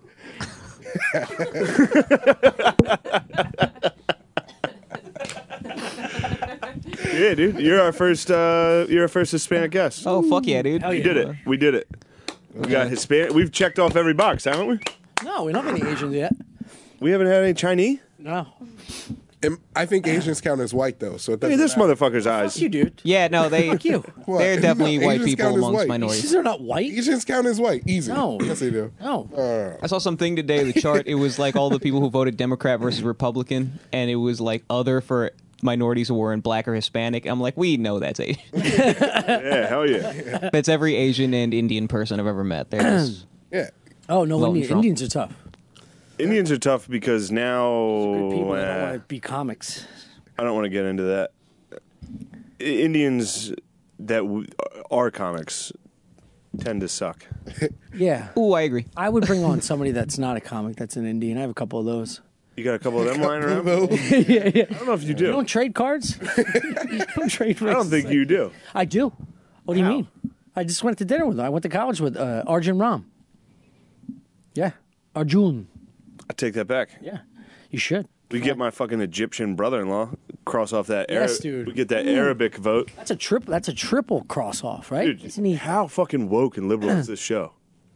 Yeah, dude. You're our first Hispanic guest. Oh fuck yeah, dude. Hell We yeah. did it. We did it. We got Hispanic. We've checked off every box, haven't we? No, we don't have any Asians yet. We haven't had any Chinese. No. And I think Asians count as white though, so it Look at doesn't this matter. motherfucker's eyes. Fuck you, dude. Yeah, no, they. Fuck you. What? They're definitely No, white Asians people count as amongst white. minorities. These are not white. Asians count as white. Easy. No. Yes, they do. No. I saw something today. The chart. It was like all the people who voted Democrat versus Republican, and it was like other for minorities who weren't black or Hispanic. I'm like, we know that's Asian. Yeah, hell yeah. That's every Asian and Indian person I've ever met. They're just, Yeah. Oh, no, Voting Trump. Indians are tough. Indians are tough because now Good people that don't want to be comics. I don't want to get into that. Indians that are comics tend to suck. Yeah. ooh, I agree. I would bring on somebody that's not a comic, that's an Indian. I have a couple of those. You got a couple of them lying around? yeah, yeah. I don't know if you You do. don't trade cards? You don't trade I don't think you do. I do. What do you How? mean? I just went to dinner with them. I went to college with Arjun Ram. Yeah. Arjun. I take that back. Yeah. You should. We get my fucking Egyptian brother-in-law, cross off that. Yes, dude. We get that Arabic vote. That's a triple cross off, right? Dude, Isn't he how fucking woke and liberal is this show?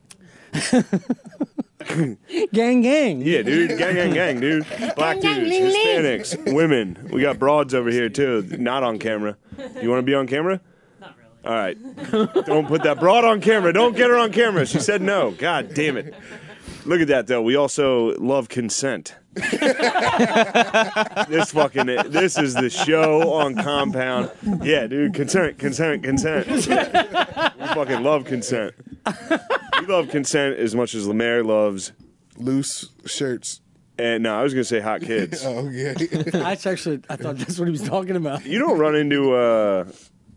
gang gang? Yeah, dude. Gang, dude. Black dudes, Hispanics, women. We got broads over here, too. Not on camera. You want to be on camera? Not really. All right. Don't put that broad on camera. Don't get her on camera. She said no. God damn it. Look at that, though. We also love consent. This is the show on Compound. Yeah, dude, consent. We fucking love consent. We love consent as much as Lemaire loves. Loose shirts. And no, I was gonna say hot kids. Oh, yeah. I thought that's what he was talking about. You don't run into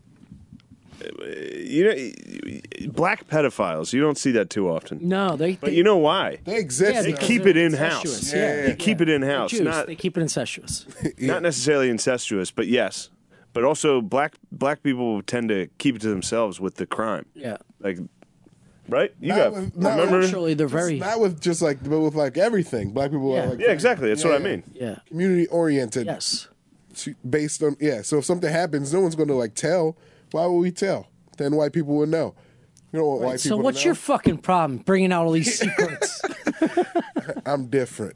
black pedophiles. You don't see that too often. No, But you know why? They exist. Yeah, They because keep they're it in house. incestuous. Yeah. They keep it in house. Jews, Not they keep it incestuous. not necessarily incestuous, but yes. But also black people tend to keep it to themselves with the crime. Yeah. Like, right? You Not got with- not remember? Actually, they're very Not with just like, but with like everything. Black people Yeah. are like Yeah, exactly. That's what I mean. yeah. community oriented. Yes. Based on So if something happens, no one's going to like tell. Why would we tell? Then white people would know. You don't want white So people. what's to your know. fucking problem bringing out all these secrets? I'm different.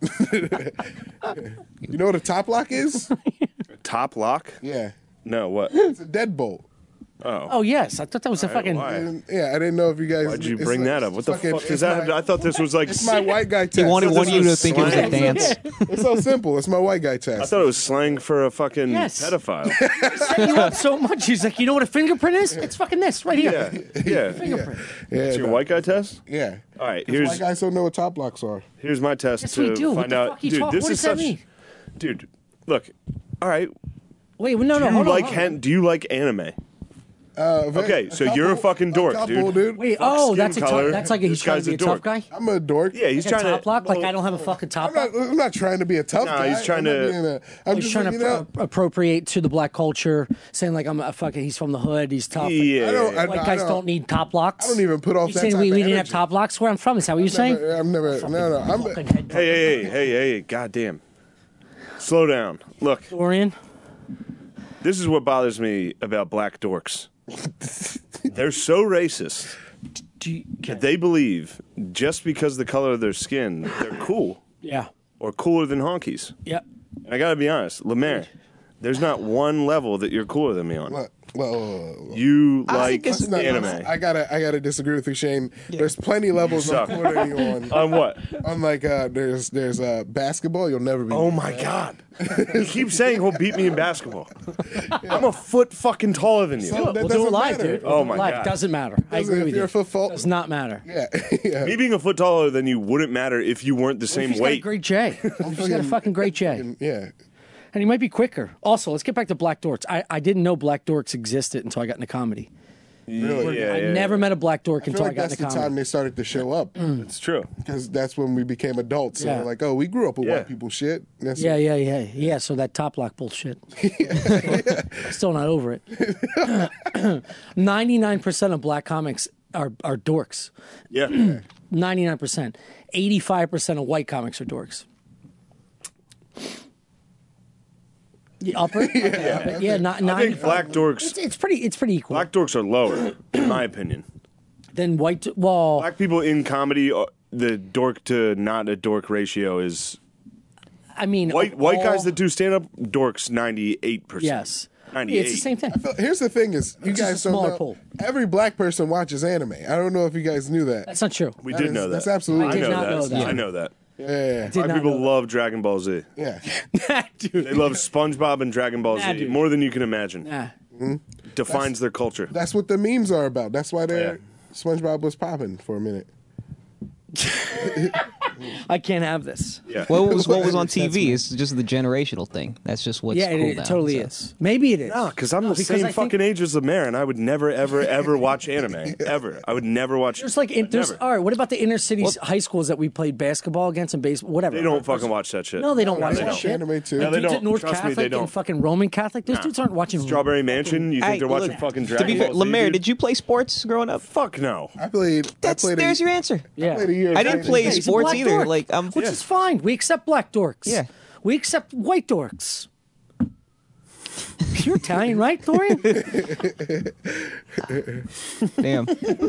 You know what a top lock is? Top lock? Yeah, No, what? it's a deadbolt. Oh yes, I thought that was a fucking. why? Yeah, I didn't know if you guys. Why'd you it's bring like- that up? What the fucking- fuck does it's that have? my- I thought this was like. It's my white guy test. He wanted this you to was think it was a slang. dance. It's so simple. It's my white guy I test. thought it was slang for a fucking Yes. pedophile. Set you up so much. He's like, you know what a fingerprint is? It's fucking this right here. Yeah. Fingerprint. Yeah, It's your no. white guy test? Yeah. All right, White guys don't know what top locks are. here's my test Yes, to we do. What find the out. fuck you Dude, talk- this what is does that such. mean? Dude, look. All right. Wait, no, Do you hold like on. do you like anime? Okay, so you're a fucking dork, dude. Wait, Fuck oh, skin that's color. that's like This he's trying guy's to be a dork. tough guy. I'm a dork. Yeah, he's Like a trying top to. lock. Like I don't have a fucking top lock. I'm not trying to be a tough Nah, guy. he's trying I'm not to- being I'm He's just trying you to know, appropriate to the black culture, saying like I'm a fucking. He's from the hood. He's tough. Yeah. White guys don't need top locks. I don't even put off You that saying type we of didn't have energy. top locks? Where I'm from? Is that what you're saying? I'm never. No. I'm. Fucking head Hey, goddamn. Slow down. Look, Dorian. this is what bothers me about black dorks. They're so racist Do you, that they believe just because the color of their skin, they're cool yeah. or cooler than honkies. Yep. And I gotta be honest, Lemaire, there's not one level that you're cooler than me on. Well, You I like think it's not- anime. I gotta disagree with you, Shane. There's plenty levels suck. of quarter you on. On what? Unlike there's basketball, you'll never be. Oh my god. He keeps saying he'll beat me in basketball. I'm a foot fucking taller than you. So that We'll do doesn't it live, matter. dude. Oh We'll do my it live. God. Doesn't matter. I Doesn't- agree if with you're you. a foot fall- Does not matter. Yeah, yeah. Me being a foot taller than you wouldn't matter if you weren't the If same he's got a weight. great J. If he's got a fucking great J. Yeah. And he might be quicker. Also, let's get back to black dorks. I didn't know black dorks existed until I got into comedy. Really? Yeah, I yeah, never met a black dork I feel until like I got that's into the comedy. time they started to show up It's true. because that's when we became adults. So Yeah. we're like, oh, we grew up with Yeah. white people shit. That's Yeah. So that top lock bullshit. Still not over it. 99% of black comics are dorks. Yeah. 99%. 85% of white comics are dorks. Yeah, upper? Yeah, not I think black dorks It's pretty equal. black dorks are lower, in my opinion. Then white. Well, Black people in comedy, the dork to not a dork ratio is I mean, white guys that do stand up dorks 98%. yes, 98. it's the same thing. Here's the thing: is you It's just guys a don't smaller know. pool. Every black person watches anime. I don't know if you guys knew that. That's not true. We That did is- know that. that's absolutely- I did not know that. I know that. Yeah, Did Black not people know love Dragon Ball Z. yeah. Dude, They love SpongeBob and Dragon Ball Nah, Z dude. more than you can imagine. nah. Defines their culture. That's what the memes are about. That's why Yeah. SpongeBob was popping for a minute. I can't have this. Yeah. What was on That's TV? me. It's just the generational thing. That's just what's Yeah, cool it now, totally so. is. Maybe it is. No, because I'm the because same I think fucking age as the mayor, and I would never, ever, ever watch anime. Ever. I would never watch. There's like, there's Never. all right. What about the inner city high schools that we played basketball against and baseball, whatever? They don't fucking watch that shit. No, they don't watch they that don't. shit. Anime too. No, they Dudes don't. at North Trust me, Catholic they don't. and fucking Roman Catholic. Those dudes aren't watching. Strawberry Mansion. You think Hey, they're watching look, fucking To Dragon be fair, Ball Z? Lemaire, dude? did you play sports growing up? Fuck no. I played. There's your answer. Yeah, played a year. I didn't play Yeah, he's a sports black either. dork, Like which is fine. We accept black dorks. Yeah. we accept white dorks. You're Italian, right, Dorian? damn.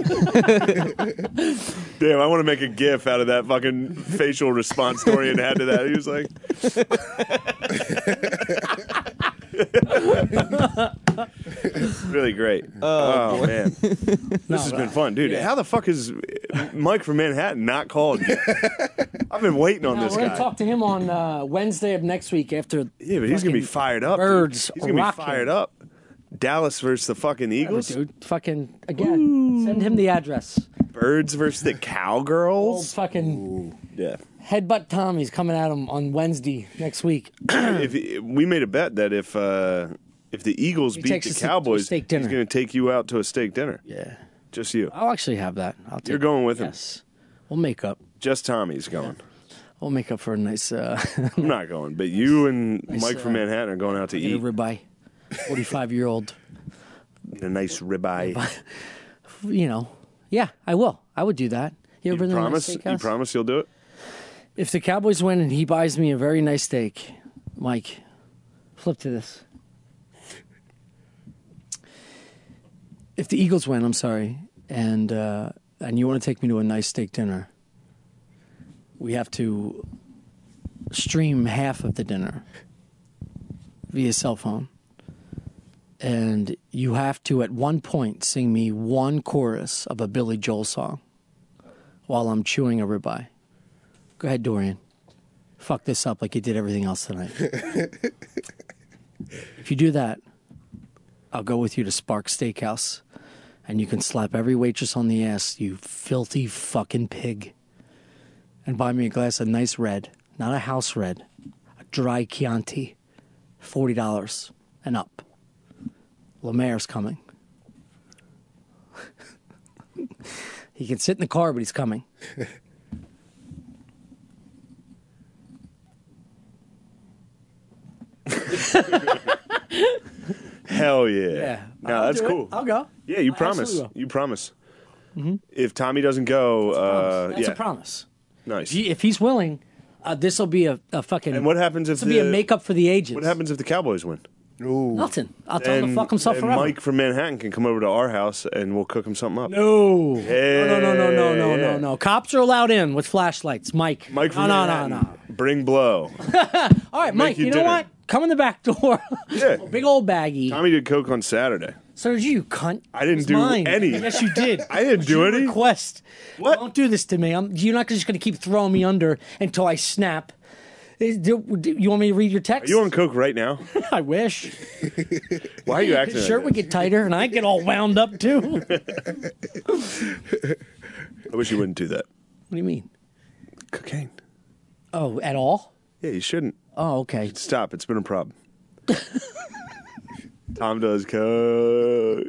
Damn, I want to make a gif out of that fucking facial response Dorian had to that. He was like, Really great. Oh man, this has been fun, dude. yeah. How the fuck is Mike from Manhattan not called you? I've been waiting on Now, this we're guy. gonna talk to him on Wednesday of next week after. Yeah, but he's gonna be fucking fired up. Birds Dude. He's gonna rock be fired him. up. Dallas versus the fucking Whatever, Eagles. dude. Fucking again. Send him the address. Birds versus the Old Cowgirls. fucking Yeah. headbutt Tommy's coming at him on Wednesday next week. We made a bet that if the Eagles beat takes the us to a Cowboys, steak dinner. he's going to take you out to a steak dinner. Yeah, Just you. I'll actually have that. You're going with him. Yes, we'll make up. Just Tommy's going. We'll make up for a nice I'm not going, but you and Mike from Manhattan are going out to eat. ribeye. 45-year-old. A nice ribeye. You know, yeah, I will. I would do that. You ever been to a nice You steakhouse? promise you'll do it? If the Cowboys win and he buys me a very nice steak, Mike, flip to this. If the Eagles win, I'm sorry, and you want to take me to a nice steak dinner, we have to stream half of the dinner via cell phone. And you have to, at one point, sing me one chorus of a Billy Joel song while I'm chewing a ribeye. Go ahead, Dorian. Fuck this up like you did everything else tonight. If you do that, I'll go with you to Spark Steakhouse, and you can slap every waitress on the ass, you filthy fucking pig, and buy me a glass of nice red, not a house red, a dry Chianti, $40 and up. Lemaire's coming. He can sit in the car, but he's coming. Hell yeah. Yeah. No, I'll that's do it. cool. I'll go. Yeah, you I promise. absolutely will. You promise. If Tommy doesn't go, That's yeah. a promise. Nice. If he's willing, this will be a fucking. And what happens if this will be a makeup for the ages? What happens if the Cowboys win? Ooh. Nothing. I'll tell him to fuck himself then forever. Mike from Manhattan can come over to our house and we'll cook him something up. No. Yeah, No. Cops are allowed in with flashlights. Mike. Mike from no. Manhattan. Bring blow. All right, Mike. you You know dinner. what? Come in the back door. Yeah. Big old baggie. Tommy did coke on Saturday. So did you, cunt. I didn't It was do mine. any. Yes, you did. I didn't do Your any. Request. What? Don't do this to me. You're not just going to keep throwing me under until I snap. You want me to read your text? Are you on coke right now? I wish. Why are you acting His like shirt that? would get tighter, and I get all wound up too. What I wish you wouldn't do that. do you mean? Cocaine. Oh, at all? Yeah, you shouldn't. Oh, okay. Stop. It's been a problem. Tom does coke.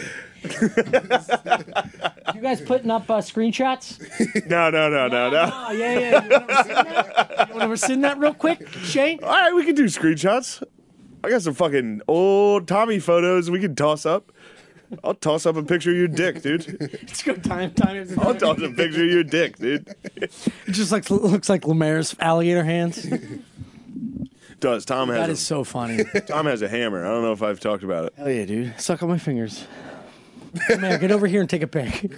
You guys putting up screenshots? No. Oh, yeah. You never seen that real quick, Shane? All right, we can do screenshots. I got some fucking old Tommy photos we can toss up. I'll toss up a picture of your dick, dude. It's good time after I'll time. toss a picture of your dick, dude. It just looks like Lemaire's alligator hands. Does Tom That has is so funny. Tom has a hammer. I don't know if I've talked about it. Hell yeah, dude. Suck on my fingers. Man, get over here and take a pic.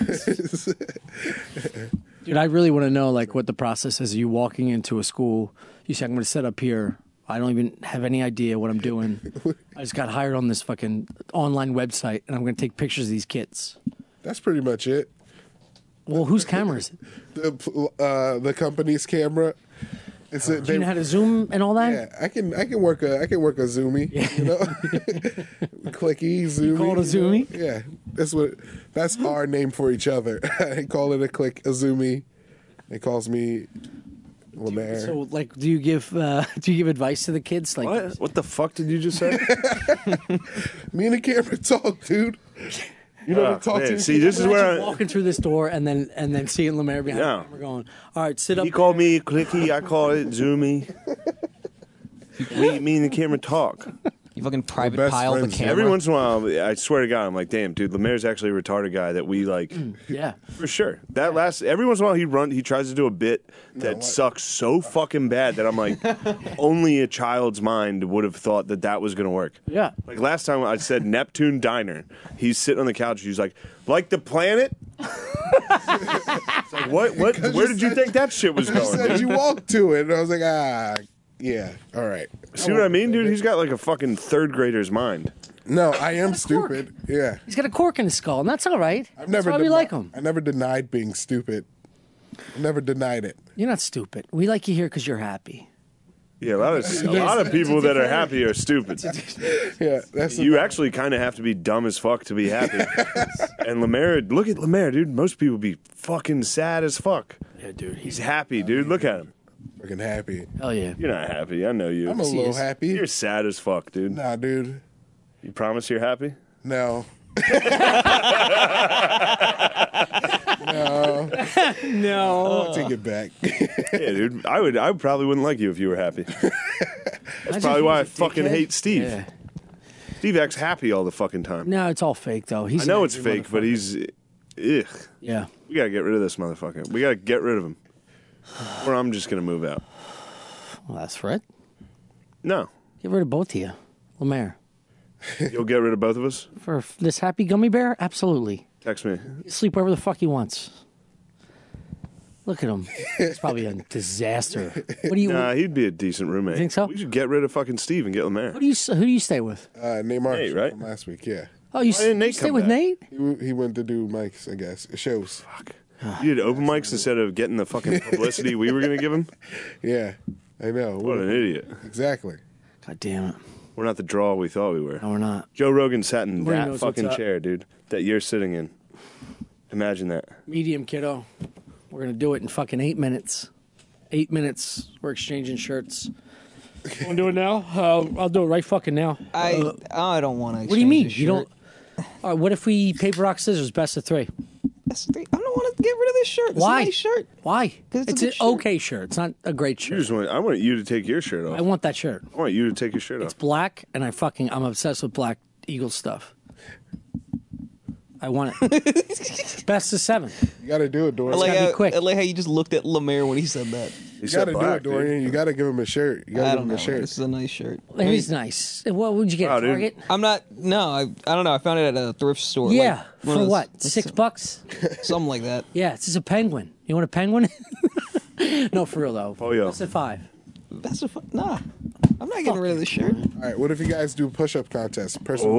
Dude, I really want to know like what the process is. You walking into a school, you say, I'm going to set up here. I don't even have any idea what I'm doing. I just got hired on this fucking online website, and I'm going to take pictures of these kids. That's pretty much it. Well, whose camera is it? The company's camera. It's Do you know how to zoom and all that? yeah, I can work a Zoomy. You know, clicky Zoomy. call it a Zoomy? You know? Yeah, that's our name for each other. I call it a Zoomy. It calls me Lemaire. So, like, do you give advice to the kids? Like, What the fuck did you just say? Me and the camera talk, dude. You never talk man, to see, this is where walking through this door and then seeing Lemaire behind Yeah. the camera going, all right, sit up. he called me clicky. I call it zoomy. Me and the camera talk. You fucking private best pile the friends. camera. Every once in a while, I swear to God, I'm like, damn, dude, Lemaire's actually a retarded guy that we like. Yeah. For sure. Every once in a while he tries to do a bit that sucks so fucking bad that I'm like, only a child's mind would have thought that was going to work. Yeah. Like last time I said Neptune Diner. He's sitting on the couch. He's like the planet? It's like, what? Where did you think that shit was You going? said dude? you walked to it, and I was like, Yeah. All right. See what I mean, dude? He's got like a fucking third grader's mind. No, I am stupid. Yeah. He's got a cork in his skull, and that's all right. I've never that's why we like him. I never denied being stupid. I never denied it. You're not stupid. We like you here because you're happy. Yeah, a lot of people that are happy are stupid. Yeah, that's You actually kind of have to be dumb as fuck to be happy. And Lemaire, look at Lemaire, dude. Most people be fucking sad as fuck. Yeah, dude. He's happy, dude. Look at him. fucking happy. Hell yeah. You're not happy. I know you. I'm a little happy. You're sad as fuck, dude. Nah, dude. You promise you're happy? No. No. I'll take it back. Yeah, dude. I probably wouldn't like you if you were happy. That's probably why I fucking hate Steve. Yeah. Steve acts happy all the fucking time. No, it's all fake though. I know it's fake, but he's ugh. Yeah. We gotta get rid of this motherfucker. We gotta get rid of him. Or I'm just gonna move out. Well, that's Fred. No. Get rid of both of you. Lemaire. You'll get rid of both of us? For this happy gummy bear? Absolutely. Text me. Sleep wherever the fuck he wants. Look at him. It's probably a disaster. What do you? Nah, he'd be a decent roommate. You think so? We should get rid of fucking Steve and get Lemaire. Who do you stay with? Nate Marshall Nate, right? from last week, yeah. Oh, you, Why didn't you Nate stay come with back? Nate? He went to do mics, I guess. Shows. Fuck. You did open mics instead of getting the fucking publicity we were gonna give him? Yeah, I know. What an idiot. Exactly. God damn it. We're not the draw we thought we were. No, we're not. Joe Rogan sat in Nobody that knows what's fucking up. chair, dude, that you're sitting in. Imagine that. Medium, kiddo. We're going to do it in fucking 8 minutes. 8 minutes. We're exchanging shirts. Want to do it now? I'll do it right fucking now. I don't want to. What do you mean? You don't? All right, what if we paper, rock, scissors, best of three? I don't want to get rid of this shirt. It's Why? a nice shirt. Why? 'Cause it's a It's good an shirt. okay shirt. It's not a great shirt. I want you to take your shirt I off. want that shirt. I want you to take your shirt It's off. black, and I'm obsessed with Black Eagle stuff. I want it. Best of 7. You got to do it, I Dorian. like, gotta be how, quick. I like how you just looked at Lemaire when he said that. He You said got to do black, it, Dorian. dude. You got to give him a shirt. You got I to give don't him know. a shirt. This is a nice shirt. It is nice. What would you get? Wow, dude. Target? I'm not. No, I don't know. I found it at a thrift store. Yeah. like one For of those- what? $6? Something like that. Yeah, it's just a penguin. You want a penguin? No, for real though. Oh, yeah. Best of 5. That's a fun. Nah, I'm not getting rid of this shirt. All right, what if you guys do push-up contest? Person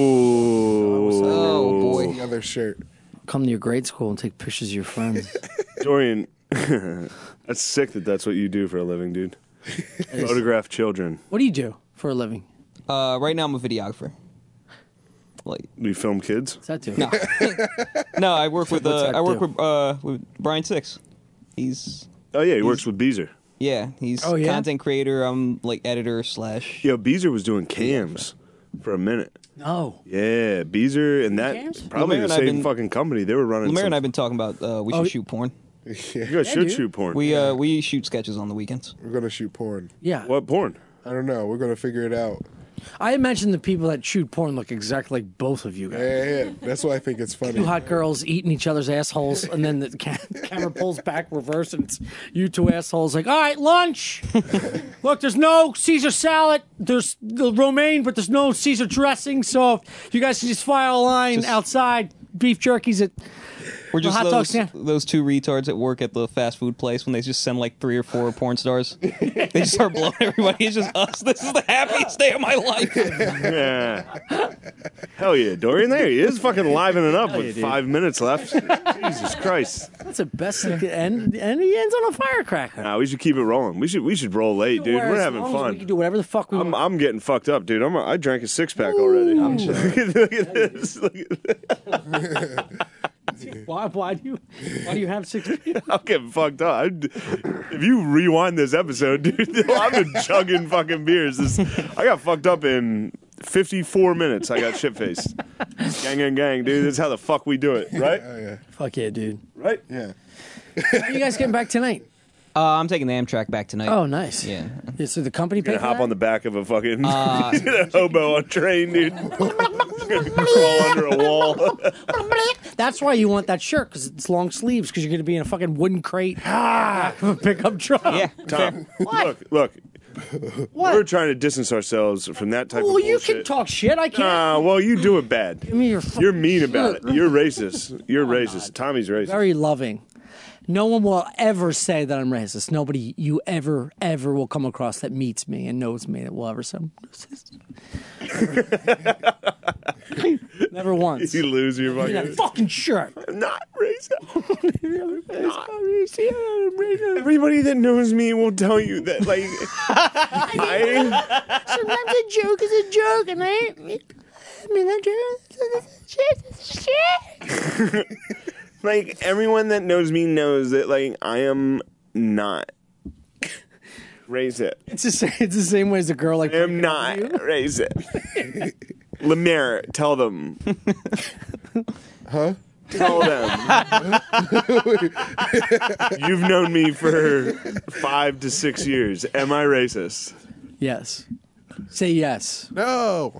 Oh boy. the other shirt. Come to your grade school and take pictures of your friends. Dorian, that's sick that's what you do for a living, dude. Photograph children. What do you do for a living? Right now I'm a videographer. Like Do you film kids? What's that do? no, no. I work with What's that I work do? with Brian Six. He's Oh, yeah, he works with Beezer. he's Oh, yeah? content creator. I'm like editor slash. Yo, Beezer was doing cams for a minute. No. Yeah, Beezer and that Cams? probably Lemaire the and I've same been- fucking company. They were running. Lemaire some, and I've been talking about we should shoot porn. You guys should dude. shoot porn. We shoot sketches on the weekends. We're going to shoot porn. Yeah. What porn? I don't know. We're going to figure it out. I imagine the people that shoot porn look exactly like both of you guys. Yeah. That's why I think it's funny. Two hot girls eating each other's assholes, and then the camera pulls back reverse, and it's you two assholes like, all right, lunch. Look, there's no Caesar salad. There's the romaine, but there's no Caesar dressing. So if you guys can just file a line outside. Beef jerky's at We're just hot dogs, those, yeah. those two retards that work at the fast food place when they just send like 3 or 4 porn stars. They just start blowing everybody. It's just us. This is the happiest day of my life. Yeah. Hell yeah, Dorian. There he is, fucking livening up with 5 minutes left. Jesus Christ. that's the best thing to end, and he ends on a firecracker. Nah, we should keep it rolling. We should roll late, dude. Where We're as having long as We fun. can do whatever the fuck we want. I'm getting fucked up, dude. I drank a 6-pack already. Look at this. Look at this. Why do you have 6? I'm getting fucked up. If you rewind this episode, dude, I've been chugging fucking beers. I got fucked up in 54 minutes. I got shit-faced. Gang, dude. This is how the fuck we do it, right? Oh, yeah. Fuck yeah, dude. Right? Yeah. How you guys getting back tonight? I'm taking the Amtrak back tonight. Oh, nice. Yeah. So the company paid Gonna for hop that? on the back of a fucking hobo on a train, dude. Crawl under a wall. That's why you want that shirt, because it's long sleeves, because you're going to be in a fucking wooden crate. Pickup truck. Yeah. Tom, What? look. What? We're trying to distance ourselves from that type of Well, bullshit. you can talk shit. I can't. Well, you do it bad. Give me your fucking You're mean about shirt. it. You're racist. You're racist. Tommy's racist. Very loving. No one will ever say that I'm racist. Nobody you ever will come across that meets me and knows me that will ever say I'm racist. Never once. You lose your Give me that fucking. fucking shirt. I'm not racist. Not racist. Everybody that knows me will tell you that, like, Sometimes a joke is a joke, and I mean that joke. like everyone that knows me knows that, like, I am not racist. It's the same way as a girl like I am not racist. Lemaire, tell them. Huh? Tell them. You've known me for 5 to 6 years. Am I racist? Yes. Say yes. No.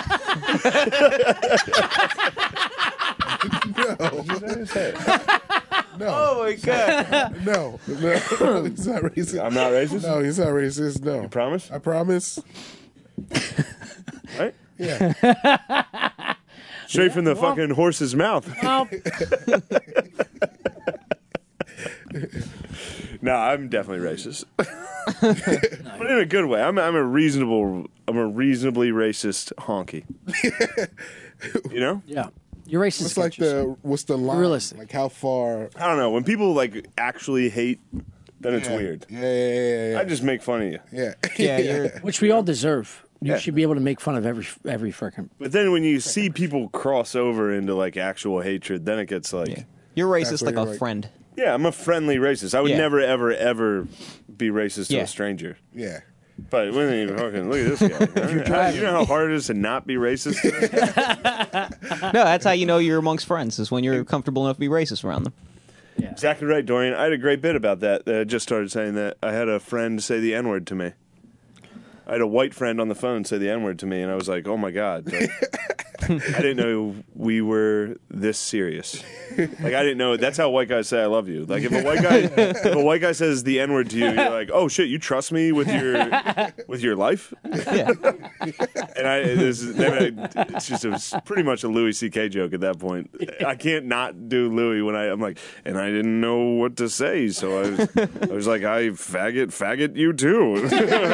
No. Oh my god. No. He's not racist. I'm not racist? No, he's not racist. No. You promise? I promise. Right? Yeah. Straight from the fucking horse's mouth. Well, No, I'm definitely racist. But in a good way. I'm a reasonably racist honky. You know? yeah. You're racist. What's like what's the line? Realistic. Like how far? I don't know. When people like actually hate, then it's weird. Yeah. I just make fun of you. Yeah. Yeah, you're. Which we all deserve. You Yeah. should be able to make fun of every freaking. But then when you see people cross over into like actual hatred, then it gets like, You're racist That's like what a you're right. friend. yeah, I'm a friendly racist. I would Yeah. never, ever, ever be racist to Yeah. a stranger. Yeah. But when you fucking look at this guy, you know how hard it is to not be racist? No, that's how you know you're amongst friends, is when you're comfortable enough to be racist around them. Exactly right, Dorian. I had a great bit about that. I just started saying that I had a friend say the N-word to me. I had a white friend on the phone say the N-word to me, and I was like, oh my God. Like, I didn't know we were this serious. Like, I didn't know. That's how white guys say I love you. Like, if a white guy says the N-word to you, you're like, oh shit, you trust me with your life? Yeah. And it's just pretty much a Louis C.K. joke at that point. I can't not do Louis when I'm like, and I didn't know what to say, so I was like, I faggot you too.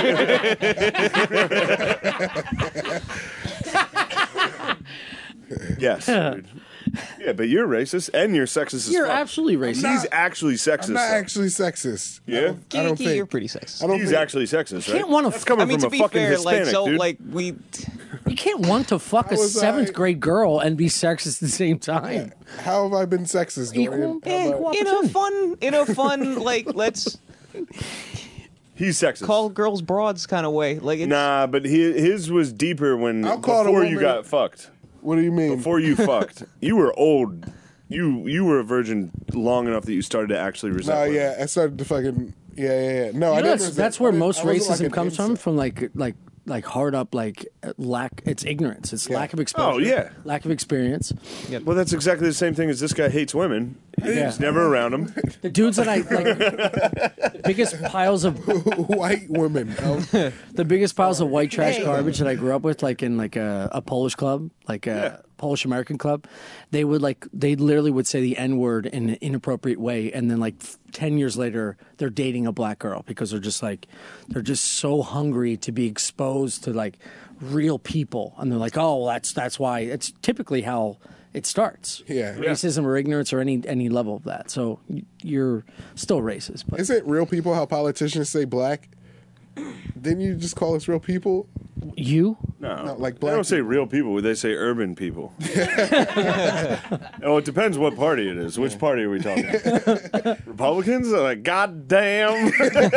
Yes. Dude. Yeah, but you're racist and you're sexist as You're fuck. absolutely racist. He's actually sexist. I'm not though. actually sexist. Yeah? I don't Kiki, think. you're pretty sexist. I don't He's think. actually sexist, right? can't wanna That's coming I mean, from to a be fucking fair, Hispanic, like, so, dude. like, we. You can't want to fuck a How was seventh I- grade girl and be sexist at the same time. How have I been sexist, Dorian? Equal- How about- In a fun, like, let's He's sexist. call girls broads kind of way. Like, it's, Nah, but his was deeper when I'll call it a before you woman. got fucked. What do you mean? Before you fucked, you were old. You were a virgin long enough that you started to actually resent. No, women. yeah, I started to fucking No, You know, I never. that's where most I wasn't racism like an comes from. incel. From like hard up lack. It's ignorance. It's lack of exposure. Oh, yeah. Lack of experience. Well, that's exactly the same thing as this guy hates women. He's never around them. The dudes that I like, the biggest piles of White women. the biggest piles of white trash garbage that I grew up with, like in like a Polish club, like a Polish American club. They literally would say the N word in an inappropriate way, and then like 10 years later, they're dating a black girl because they're just so hungry to be exposed to like real people, and they're like, oh, well, that's why. It's typically how it starts. Yeah. Racism or ignorance or any level of that. So you're still racist, but Isn't real people how politicians say black? Didn't you just call us real people? you. No, like they black don't say real people. They say urban people. Oh, it depends what party it is. Which party are we talking? Republicans? They're like, God damn.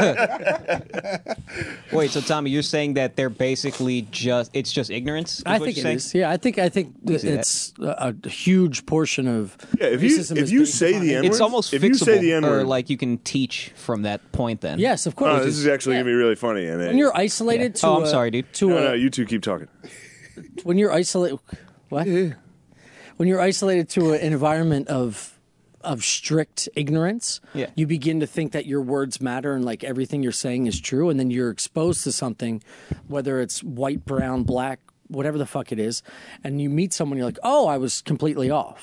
wait, so Tommy, you're saying that they're basically it's just ignorance? I what think you're it saying? is. Yeah, I think it's a huge portion of Yeah, if racism you is based say upon the ignorance. N-word, It's almost if fixable, you say the or N-word, like you can teach from that point. Then, Yes, of course. oh, this is actually gonna be really funny. And When you're isolated to Oh, I'm sorry, dude. no, you two keep talking. when you're isolated what? When you're isolated to an environment of strict ignorance, Yeah. you begin to think that your words matter and like everything you're saying is true, and then you're exposed to something, whether it's white, brown, black, whatever the fuck it is, and you meet someone, you're like, oh, I was completely off.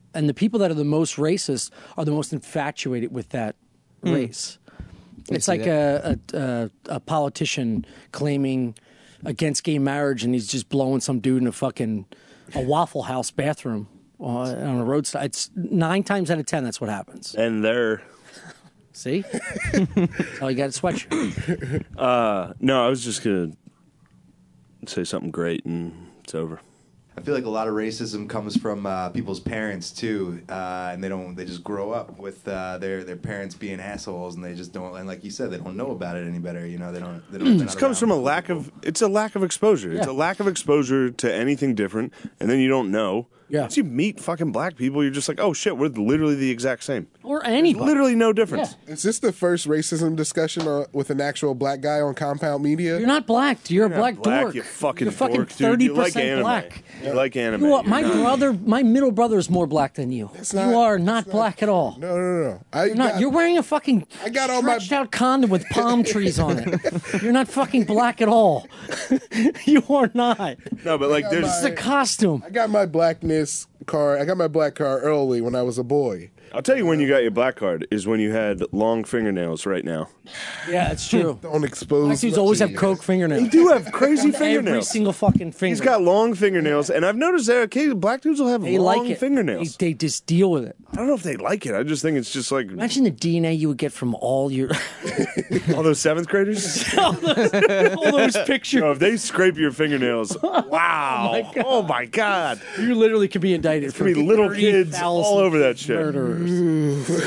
And the people that are the most racist are the most infatuated with that race. It's see like a politician claiming against gay marriage, and he's just blowing some dude in a Waffle House bathroom on a roadside. It's 9 times out of 10 that's what happens. And they're See? That's all you got a sweatshirt. no, I was just gonna say something great, and it's over. I feel like a lot of racism comes from people's parents too, and they just grow up with their parents being assholes, and they just don't. And like you said, they don't know about it any better. You know, they don't. This comes from a lack of exposure. It's a lack of exposure to anything different, and then you don't know. Yeah. Once you meet fucking black people, you're just like, oh shit, we're literally the exact same. Or anybody. Literally no difference. Yeah. Is this the first racism discussion with an actual black guy on Compound Media? You're not black. You're a You're black not dork. You fucking You're fucking dork, dude. You like 30% anime. black. You like anime. You know what? You're not- My middle brother is more black than you. not- You are it's not black at all. No. You're not. You're wearing a fucking I got all my- stretched out condom with palm trees on it. You're not fucking black at all. You are not. No, but like there's It's a costume. I got my blackness card. I got my black card early when I was a boy. I'll tell you when you got your black card is when you had long fingernails right now. Yeah, it's true. Don't expose. Black dudes always have coke fingernails. They do have crazy Every fingernails. single fucking finger. He's got long fingernails, and I've noticed that occasionally black dudes will have They long like it. fingernails. They just deal with it. I don't know if they like it. I just think it's just like Imagine the DNA you would get from all your all those 7th graders. all those pictures. No, if they scrape your fingernails, wow! Oh my god! You literally could be indicted for Could be little 30,000 kids all over that shit. Murderers.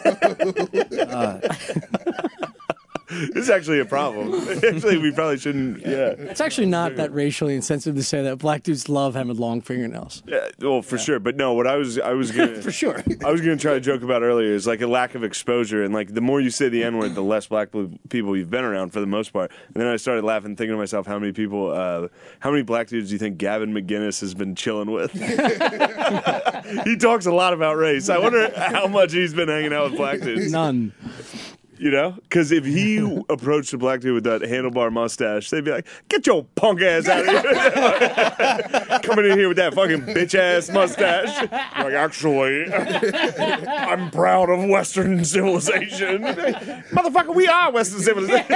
This is actually a problem. Actually, we probably shouldn't. Yeah. It's actually not that racially insensitive to say that black dudes love having long fingernails. Yeah, well, for sure. But no, what I was gonna For sure. I was gonna try to joke about earlier is like a lack of exposure, and like the more you say the N word, the less black people you've been around for the most part. And then I started laughing, thinking to myself, how many black dudes do you think Gavin McGinnis has been chilling with? He talks a lot about race. I wonder how much he's been hanging out with black dudes. None. You know, because if he approached a black dude with that handlebar mustache, they'd be like, "Get your punk ass out of here! Coming in here with that fucking bitch ass mustache." Like, actually, I'm proud of Western civilization, motherfucker. We are Western civilization.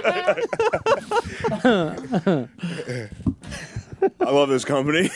I love this company.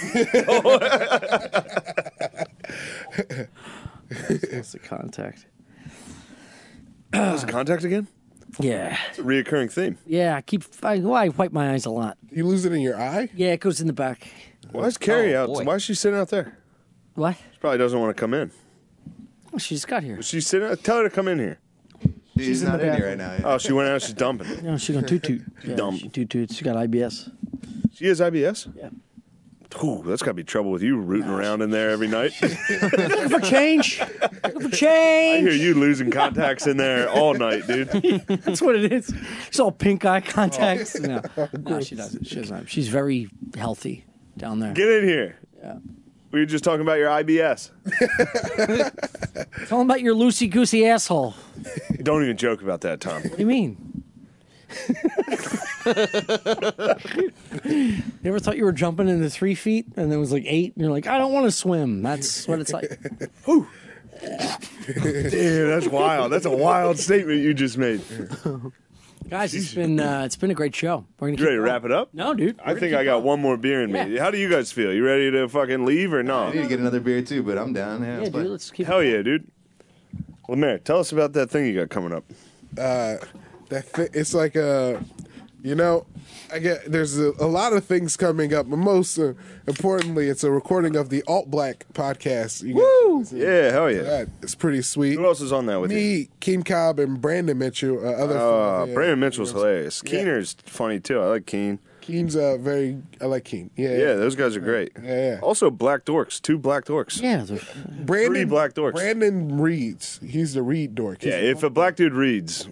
What's the contact? Was it Contact again? Yeah. It's a reoccurring theme. Yeah, I wipe my eyes a lot. You lose it in your eye? Yeah, it goes in the back. Why is Carrie out? boy. Why is she sitting out there? What? She probably doesn't want to come in. Oh, she just got here. She's sitting. Tell her to come in here. She's not in here right now. Oh, she went out. She's dumping. No, she's gonna toot. Yeah, dumb. she toot. She got IBS. She has IBS? Yeah. Ooh, that's got to be trouble with you rooting around in there every night. Looking for change. Looking for I change. hear you losing contacts in there all night, dude. That's what it is. It's all pink eye contacts. No, she doesn't. She doesn't. She's very healthy down there. Get in here. Yeah. We were just talking about your IBS. Tell them about your loosey goosey asshole. Don't even joke about that, Tom. What do you mean? You ever thought you were jumping into 3 feet and it was like 8 and you're like, I don't want to swim. That's what it's like. Damn, that's wild. That's a wild statement you just made. Guys, it's been a great show. We're gonna You ready keep to wrap it up? No, dude. I think I got one more beer in me. Yeah. How do you guys feel? You ready to fucking leave or I need no? to get another beer too, but I'm down. Yeah, Yeah, let's play. dude, let's keep Hell yeah, dude. Lemaire, tell us about that thing you got coming up. It's like there's a lot of things coming up, but most importantly, it's a recording of the Alt Black podcast. Woo! Yeah, hell yeah. It's pretty sweet. Who else is on that with you? Me, Keen Cobb, and Brandon Mitchell. Brandon Mitchell's hilarious. Keener's funny too. I like Keen. Keen's I like Keen. Yeah, those guys are great. Yeah. Also, Black Dorks. 2 Black Dorks. Yeah, Brandon, 3 black dorks. Brandon reads. He's the read dork. Yeah, if a black dude reads,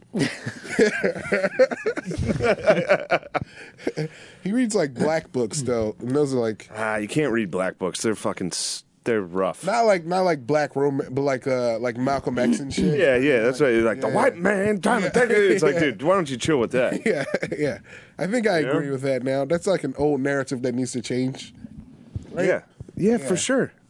He reads like black books though, and those are like you can't read black books. They're fucking, they're rough. not like black romance, but like Malcolm X and shit. Yeah, that's right. Like the white man trying to take it. It's like, dude, why don't you chill with that? yeah. I think I Yeah. agree with that now. That's like an old narrative that needs to change. Yeah, for sure.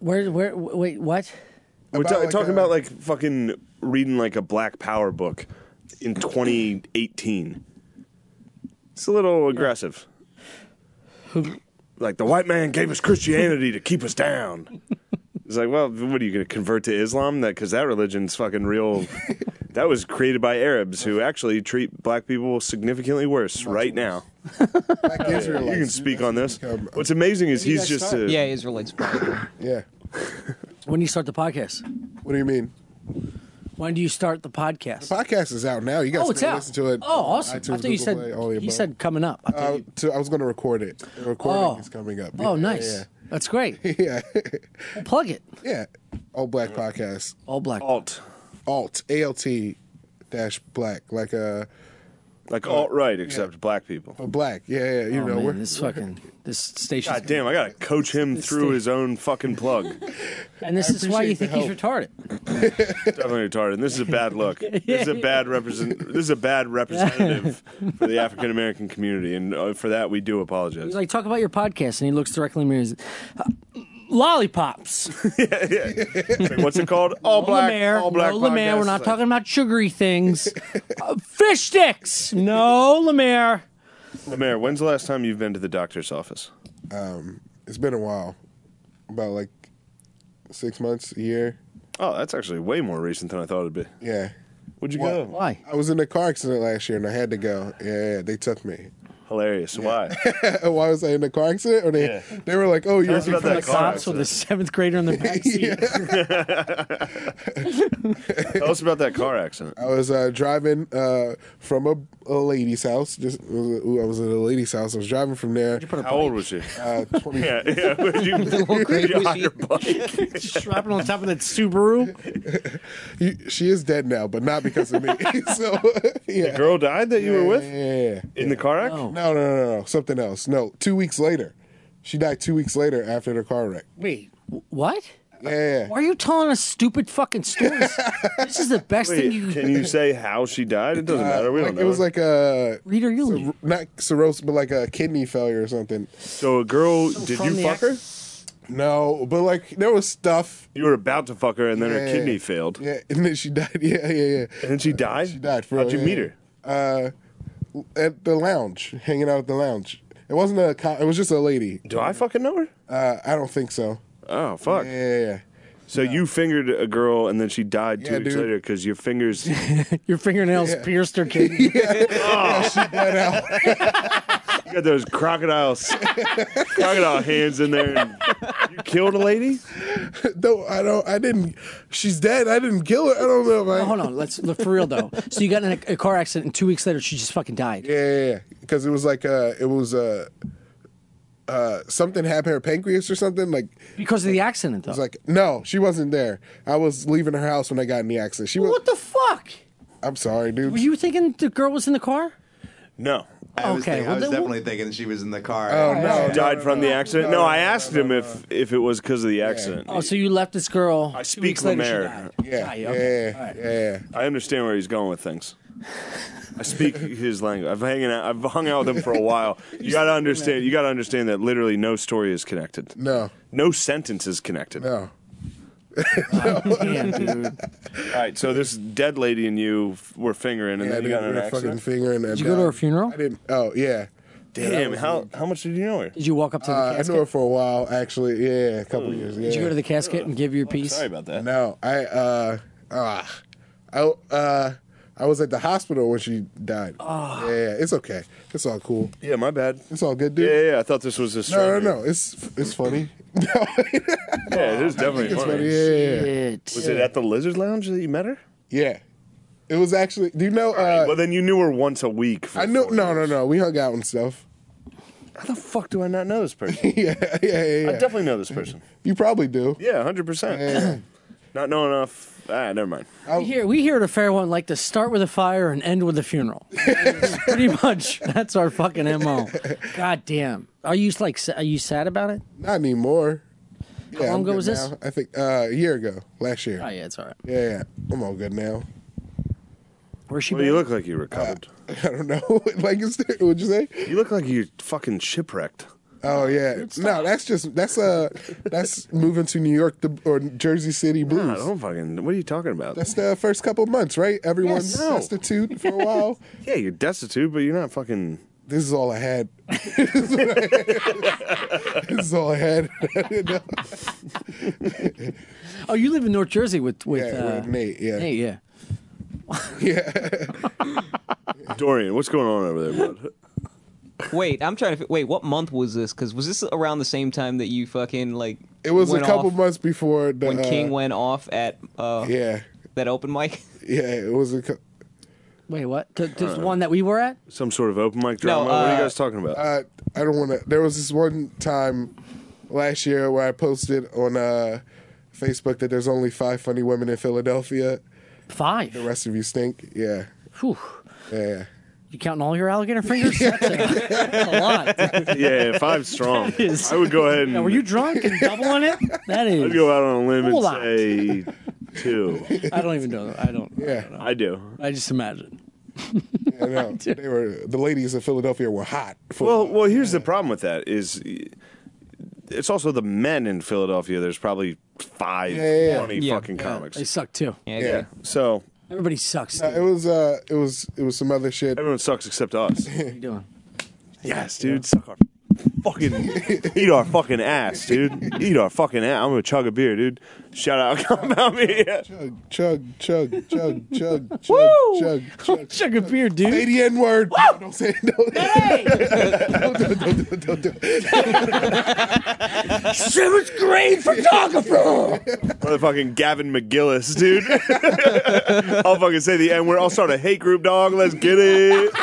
Wait, what? We're About, like, talking about like fucking reading like a Black Power book in 2018. It's a little aggressive. Like the white man gave us Christianity to keep us down. It's like, well, what are you going to convert to Islam? Because that religion's fucking real. That was created by Arabs who actually treat black people significantly worse right now. Black Israelites. You can speak on this. What's amazing is he's just a, Yeah, Israelites probably. Yeah. When do you start the podcast? What do you mean? When do you start the podcast? Podcast is out now. You guys Oh, it's can out. listen to it. Oh, awesome! iTunes, I thought you Google said Play, all the you above. said coming up. I thought you- I was going to record it. The recording is coming up. Oh, nice. Yeah. That's great. Yeah. Well, plug it. Yeah. All Black Podcast. All black. alt. Alt. ALT-Black. Like Like alt-right, except black people. black. Yeah. You Oh, know, man, we're this station. God damn, I gotta coach him through his own fucking plug. And this is why you appreciate think the he's retarded. Definitely retarded. And this is a bad look. This is a bad representative for the African American community, and for that we do apologize. He's like, talk about your podcast, and he looks directly in the mirror. He's lollipops. It's like, what's it called? All black. Lemaire. All black. No, Lemaire. We're podcast. not talking about sugary things. Fish sticks. No, Lemaire. Lemaire, when's the last time you've been to the doctor's office? it's been a while. About like 6 months, a year. Oh, that's actually way more recent than I thought it'd be. Yeah. Where'd you What? go? Why? I was in a car accident last year and I had to go. Yeah, they took me. Hilarious. Why? Why was I in a car accident? Or they were like, oh, you're us about From that the car cops with the seventh grader in the backseat. Tell us about that car accident. I was driving from a lady's house. I was at a lady's house. I was driving from there. How old was she? 20. Yeah. Where'd you hide your bike? Strapping on top of that Subaru. She is dead now, but not because of me. So, yeah. The girl died that you were with Yeah. in the car accident? No. Something else. No, 2 weeks later. She died 2 weeks later after the car wreck. Wait, what? Yeah. Why are you telling us stupid fucking stories? This is the best thing Wait, you can you say how she died? It doesn't matter. We don't know. It was like a read or you leave. not cirrhosis, but like a kidney failure or something. So a girl, did from you the fuck her? No, but like there was stuff. You were about to fuck her, and then her Yeah. kidney failed, Yeah, and then she died. Yeah. and then she died. She died. For How'd you meet her? At the lounge, hanging out at the lounge. It wasn't a. It was just a lady. Do I fucking know her? I don't think so. Oh fuck! Yeah. So you fingered a girl, and then she died 2 Yeah, weeks dude. later because your fingers. Your fingernails pierced her kidney. She died out. You got those crocodile hands in there. And you killed a lady? No, I didn't. She's dead. I didn't kill her. I don't know if I. Oh, hold on, let's look for real though. So you got in a car accident, and 2 weeks later, she just fucking died. Yeah. Because it was like something happened to her pancreas or something. Like it Because of the accident, though. was like no, she wasn't there. I was leaving her house when I got in the accident. She was. What the fuck? I'm sorry, dude. Were you thinking the girl was in the car? No. I was, Okay, think- well, I was then- definitely thinking she was in the car. Oh no, She died from the accident? No, I asked him if it was because of the accident. Oh, so you left this girl. I 2 speak weeks later, she Lemaire. died. Yeah, Ah, okay. All right. yeah. I understand where he's going with things. I speak his language. I've hung out with him for a while. You gotta understand that literally no story is connected. No, No sentence is connected. no. Damn, dude. All right, so this dead lady and you were fingering, and Yeah, then you got in an fucking accident. finger. And Did you go to her funeral? I didn't. Oh yeah. Damn, how much did you know her? Did you walk up to the I casket? knew her for a while, actually. Yeah, a couple years. Yeah. Did you go to the casket and give your piece? Sorry about that. No, I was at the hospital when she died. Ah. Yeah, it's okay. It's all cool. Yeah, my bad. It's all good, dude. Yeah. I thought this was a No, stranger. no. It's funny. No, Yeah, it is definitely it's funny. funny. Yeah. Shit. Was it at the Lizard Lounge that you met her? Yeah. It was actually. Do you know? Well, then you knew her once a week. For I knew. 4 No. years. We hung out and stuff. How the fuck do I not know this person? Yeah. I definitely know this person. You probably do. Yeah, 100%. Yeah. Not know enough. Never mind. We here at a fair one like to start with a fire and end with a funeral. Pretty much, that's our fucking MO. God damn. Are you sad about it? Not anymore. Yeah, long I'm ago good was this? now. I think a year ago, last year. Oh yeah, it's all right. Yeah. I'm all good now. Where's she? Well, you buried? look like you recovered. I don't know. Like, what'd you say? You look like you're fucking shipwrecked. Oh yeah, no, that's moving to New York or Jersey City Blues. Nah, don't fucking. What are you talking about? That's the first couple months, right? Everyone's No. destitute for a while. Yeah, you're destitute, but you're not fucking. This is all I had. This is all I had. Oh, you live in North Jersey with with Nate. Yeah, Nate, yeah. Dorian, what's going on over there, bud? Wait, I'm trying to. Wait, what month was this? Because was this around the same time that you fucking like? it was a went couple off months before the when King went off at Yeah, that open mic. yeah, it was a. Wait, what? There's one that we were at? Some sort of open mic drama? What are you guys talking about? I don't want to. There was this one time last year where I posted on Facebook that there's only 5 funny women in Philadelphia. 5. The rest of you stink. Yeah, Whew. yeah. You counting all your alligator fingers? That's a lot. Yeah, 5's strong. is. I would go ahead and. Now, were you drunk and doubling it? That is. I'd go out on a limb and Hold on. say 2. I don't even know. I don't. Yeah. I do. I just imagine. I know. The ladies in Philadelphia were hot. For, Well, here's the problem with that is it's also the men in Philadelphia. There's probably 5 Yeah. funny Yeah. fucking comics. They suck too. yeah. So Everybody sucks. It was some other shit. everyone sucks except us. What are you doing? Yes, dude. Suck our fucking eat our fucking ass, dude. Eat our fucking ass. I'm gonna chug a beer, dude. Shout out Compound Media. Chug, chug, chug, chug, chug, Woo! chug, chug. Chug a beer, dude. Say the N word. No, don't say it. No. Hey! Don't do it. 7th grade photographer. Motherfucking Gavin McGillis, dude. I'll fucking say the N word. I'll start a hate group, dog. Let's get it.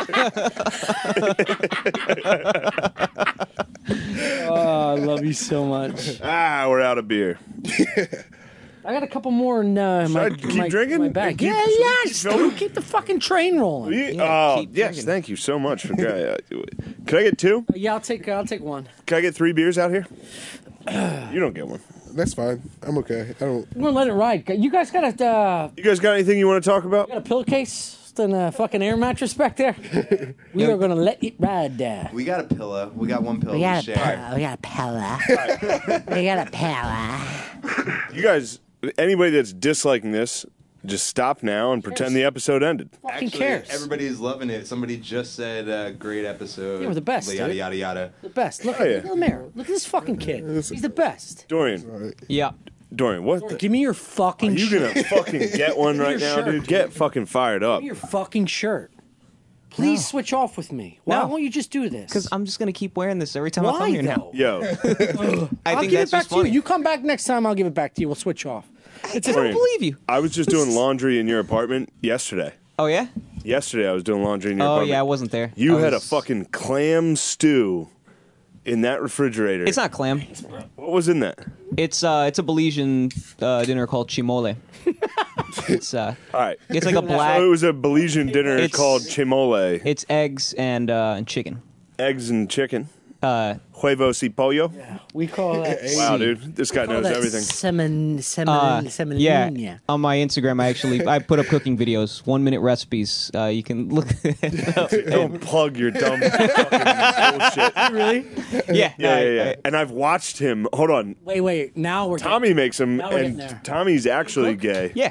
Oh, I love you so much. We're out of beer. I got a couple more in my, I keep my, drinking? my bag. Keep- Yeah, keep yes. filming? Dude, keep the fucking train rolling. keep Yes, drinking. thank you so much. For, can I get 2? Yeah, I'll take one. Can I get 3 beers out here? You don't get one. That's fine. I'm okay. I don't. I'm gonna let it ride. You guys got a You guys got anything you want to talk about? pillowcase and a fucking air mattress back there? We are gonna let it ride. We got a pillow. We got one pillow We to got a share. pillow. We got a pillow. We got a pillow. You guys, anybody that's disliking this, just stop now and pretend the episode ended. Fucking Actually, cares. everybody's loving it. Somebody just said, great episode. Yeah, we're the best, Yada, dude. yada, yada. The best. Look, Oh, yeah. look at the mirror. Look at this fucking kid. He's the best. Dorian, Yeah. what the? Give me your fucking Are you shirt. gonna fucking get one right Your now, shirt, dude? Get fucking fired up. Give me your fucking shirt. Please switch off with me. Why No. won't you just do this? Because I'm just gonna keep wearing this every time I Why come here now. though? Yo, I I'll think give that's it back just to you. funny. You come back next time. I'll give it back to you. We'll switch off. I don't believe you. I was just doing laundry in your apartment yesterday. Oh yeah. Yesterday, I was doing laundry in your Oh apartment. yeah, I wasn't there. You I had a was- fucking clam stew in that refrigerator. It's not clam. What was in that? It's a Belizean dinner called chimole. It's All right. it's like a black. So it was a Belizean dinner It's- called chimole. It's eggs and chicken. Eggs and chicken. Uh, Huevos y pollo. We call that. Wow, dude. This guy knows everything. Semen. yeah. On my Instagram, I put up cooking videos, 1-minute recipes. You can look. Don't plug your dumb fucking bullshit. Really? Yeah. Yeah. And I've watched him. Hold on. Wait. Now we're Tommy makes him, Now we're getting and there. Tommy's actually gay. Yeah.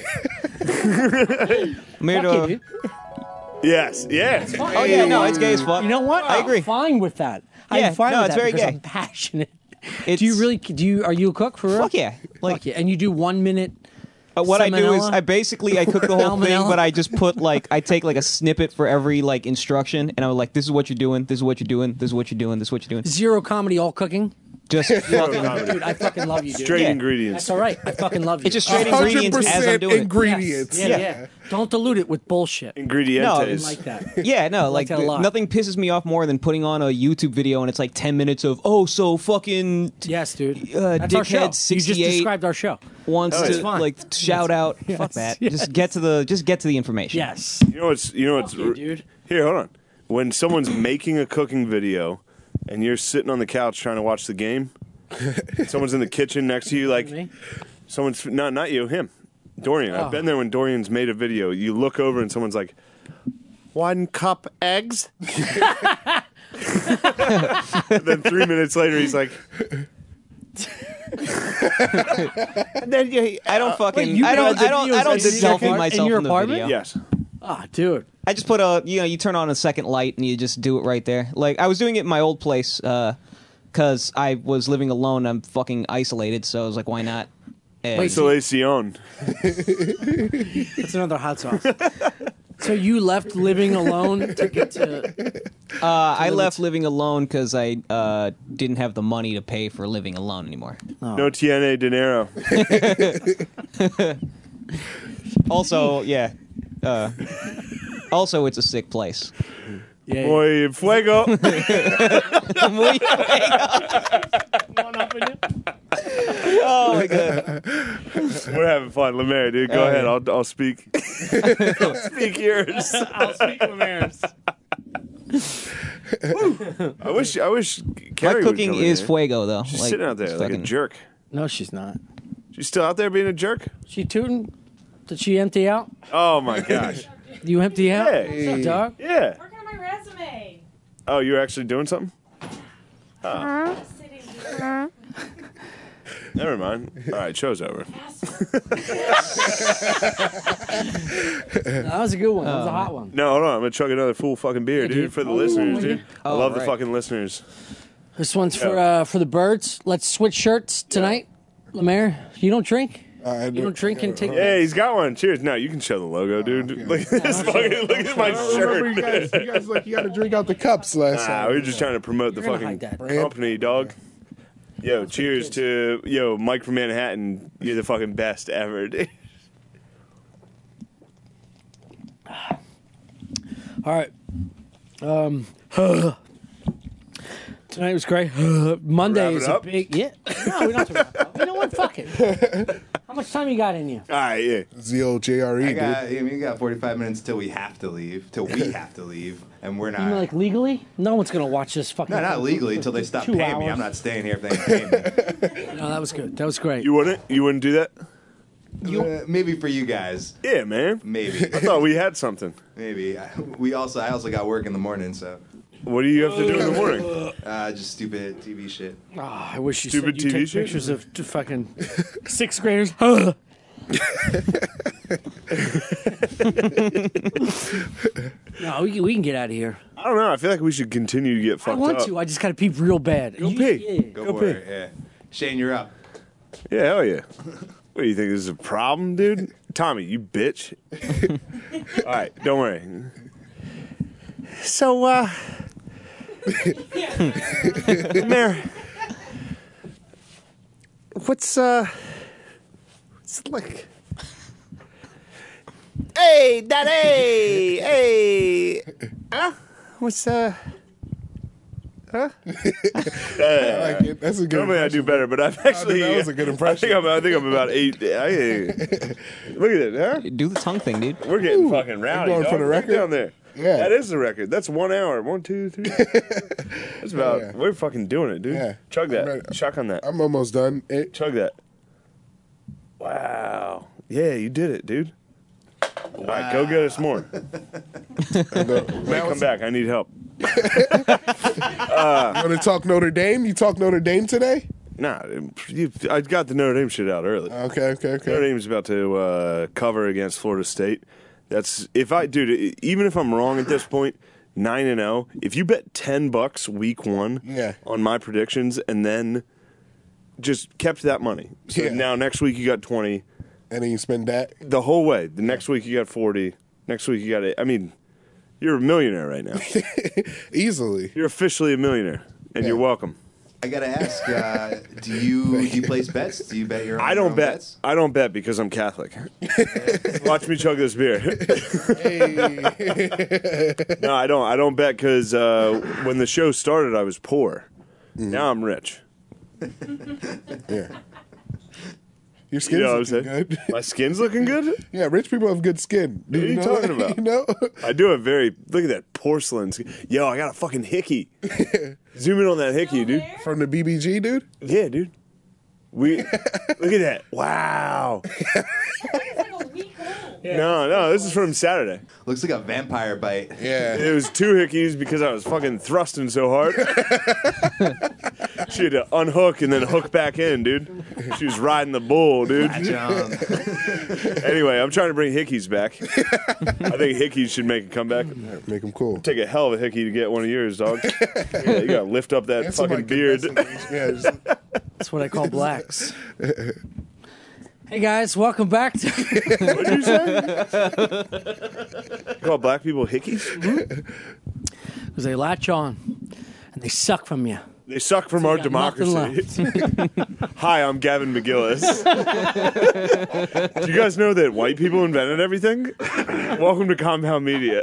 I'm here Fuck you, to. dude. Yes. Oh yeah, no, it's gay as fuck. You know what? I agree. I'm fine with that. Yeah, I'm fine no, with it's that very because gay. I'm passionate. It's, Do you really? Are you a cook for real? Fuck yeah. Like Fuck yeah. And you do 1 minute. what I do is Salmonella? I cook the whole thing, Salmonella? but I just put I take a snippet for every instruction, and I'm like, this is what you're doing, this is what you're doing, this is what you're doing, this is what you're doing. Zero comedy, all cooking. Just fucking. Dude, I fucking love you, dude. Straight Yeah. ingredients. That's all right. I fucking love you. It's just straight ingredients as I'm 100% doing it. ingredients. Yes. Yeah. Don't dilute it with bullshit. Ingredientes. I like that. Yeah, no, like that a lot. nothing pisses me off more than putting on a YouTube video and it's 10 minutes of so fucking Yes, dude. Uh, That's our show. Dickhead You just 68 described our show. wants it's to fine. shout out. Fuck that. yes. Just get to the information. Yes. You know what's Fuck you, dude. Here, hold on. When someone's making a cooking video and you're sitting on the couch trying to watch the game, and someone's in the kitchen next to you, Me? someone's not you, him, Dorian. I've been there when Dorian's made a video. You look over and someone's like, 1 cup eggs. And then 3 minutes later, he's like, And then I don't fucking. Wait, you I don't. got the I don't. videos I don't in your selfie myself in your in the apartment? video. yes. Ah, dude. I just put a. You turn on a second light and you just do it right there. Like I was doing it in my old place because I was living alone. I'm fucking isolated, so I was like, why not? And Isolation. That's another hot sauce. So you left living alone to get to. I left living alone because I didn't have the money to pay for living alone anymore. No tiene dinero. Also, yeah. Also, it's a sick place. Yeah. Muy fuego. Oh my god! We're having fun. Lemaire, dude. Go ahead. I'll speak. I'll speak yours. I'll speak Ramirez. I wish My Carrie would cooking come in is here. fuego, though. She's Like, sitting out there it's like a fucking- jerk. No, she's not. She's still out there being a jerk? She tooting? Did she empty out? Oh my gosh. You empty out? Hey. What's up, dog? Yeah. Working on my resume. Oh, you're actually doing something? Just sitting here. Never mind. All right, show's over. That was a good one. That was a hot one. No, hold on. I'm gonna chug another full fucking beer, dude, dude. for the listeners, dude. I Oh, love the right. fucking listeners. This one's for the birds. Let's switch shirts tonight. Lemaire, you don't drink? You don't drink and take. Yeah, he's got one. Cheers. No, you can show the logo, dude. Look at this fucking. Look at my Remember, shirt. you guys like you got to drink out the cups last Nah, time. we were just trying to promote the You're gonna fucking hide that. company, dog. Yo, cheers to Mike from Manhattan. You're the fucking best ever, dude. All right. Tonight was great. Monday Wrap it is a up? big. Yeah. No, we don't have to wrap it up. You know what? Fuck it. How much time you got in you? All right, yeah. It's the old JRE, dude. We got 45 minutes till we have to leave, and we're You mean not. like legally? No one's gonna watch this fucking. No, not legally until they stop 2 paying me. hours. I'm not staying here if they ain't paying me. No, that was good. That was great. You wouldn't? You wouldn't do that? Maybe for you guys. Yeah, man. Maybe. I thought we had something. Maybe. I also got work in the morning, so What do you have to do in the morning? just stupid TV shit. Oh, I wish you Stupid said you TV take shit? pictures of fucking 6th graders. No, we can get out of here. I don't know. I feel like we should continue to get I fucked want up. to. I just got to pee real bad. Go pee. Yeah. Go Go for pee. it. Yeah. Shane, you're up. Yeah, hell yeah. What do you think? This is a problem, dude? Tommy, you bitch. All right, don't worry. So, Mayor, what's like? Hey, daddy! Hey! Huh? What's Huh? I like it. That's a good. Normally I do impression. better, but I've actually. that was a good impression. I think I'm about 8. Look at it, huh? Do the tongue thing, dude. We're getting fucking rowdy. going for dog. the Look record? down there. Yeah. That is the record. That's 1 hour. 1, 2, 3. That's about. Yeah. We're fucking doing it, dude. Yeah. Chug I'm ready. that. Chuck on that. I'm almost done. Chug that. Wow. Yeah, you did it, dude. All right, go get us more. Come back. I need help. You want to talk Notre Dame? You talk Notre Dame today? Nah, I got the Notre Dame shit out early. Okay. Notre Dame's about to cover against Florida State. That's dude. Even if I'm wrong at this point, 9-0. If you bet $10 week 1 Yeah. on my predictions, and then just kept that money. So Yeah. now next week you got 20. And then you spend that. The whole way. The next week you got 40. Next week you got 8. I mean, you're a millionaire right now. Easily. You're officially a millionaire, and Yeah. you're welcome. I gotta ask, do you place bets? Do you bet your own, I your don't own bet. bets? I don't bet because I'm Catholic. Watch me chug this beer. No, I don't. I don't bet because when the show started, I was poor. Now I'm rich. Yeah. Your skin's You know what I'm looking saying? good. My skin's looking good. Yeah, rich people have good skin. Do What are you know talking that? about? You know? I do have very. Look at that porcelain skin. Yo, I got a fucking hickey. Zoom in on that hickey, dude. From the BBG, dude? Yeah, dude. Look at that. Wow. It's like a week old. No, this is from Saturday. Looks like a vampire bite. Yeah. It was 2 hickeys because I was fucking thrusting so hard. She had to unhook and then hook back in, dude. She was riding the bull, dude. Anyway, I'm trying to bring hickeys back. I think hickeys should make a comeback. Make them cool. Take a hell of a hickey to get one of yours, dog. Yeah, you gotta lift up that That's somebody fucking beard. Yeah, just, That's what I call blacks. Hey guys, welcome back to What'd you say? You call black people hickeys? because they latch on and they suck from you. They suck from our got nothing democracy. Hi, I'm Gavin McGillis. Do you guys know that white people invented everything? Welcome to Compound Media.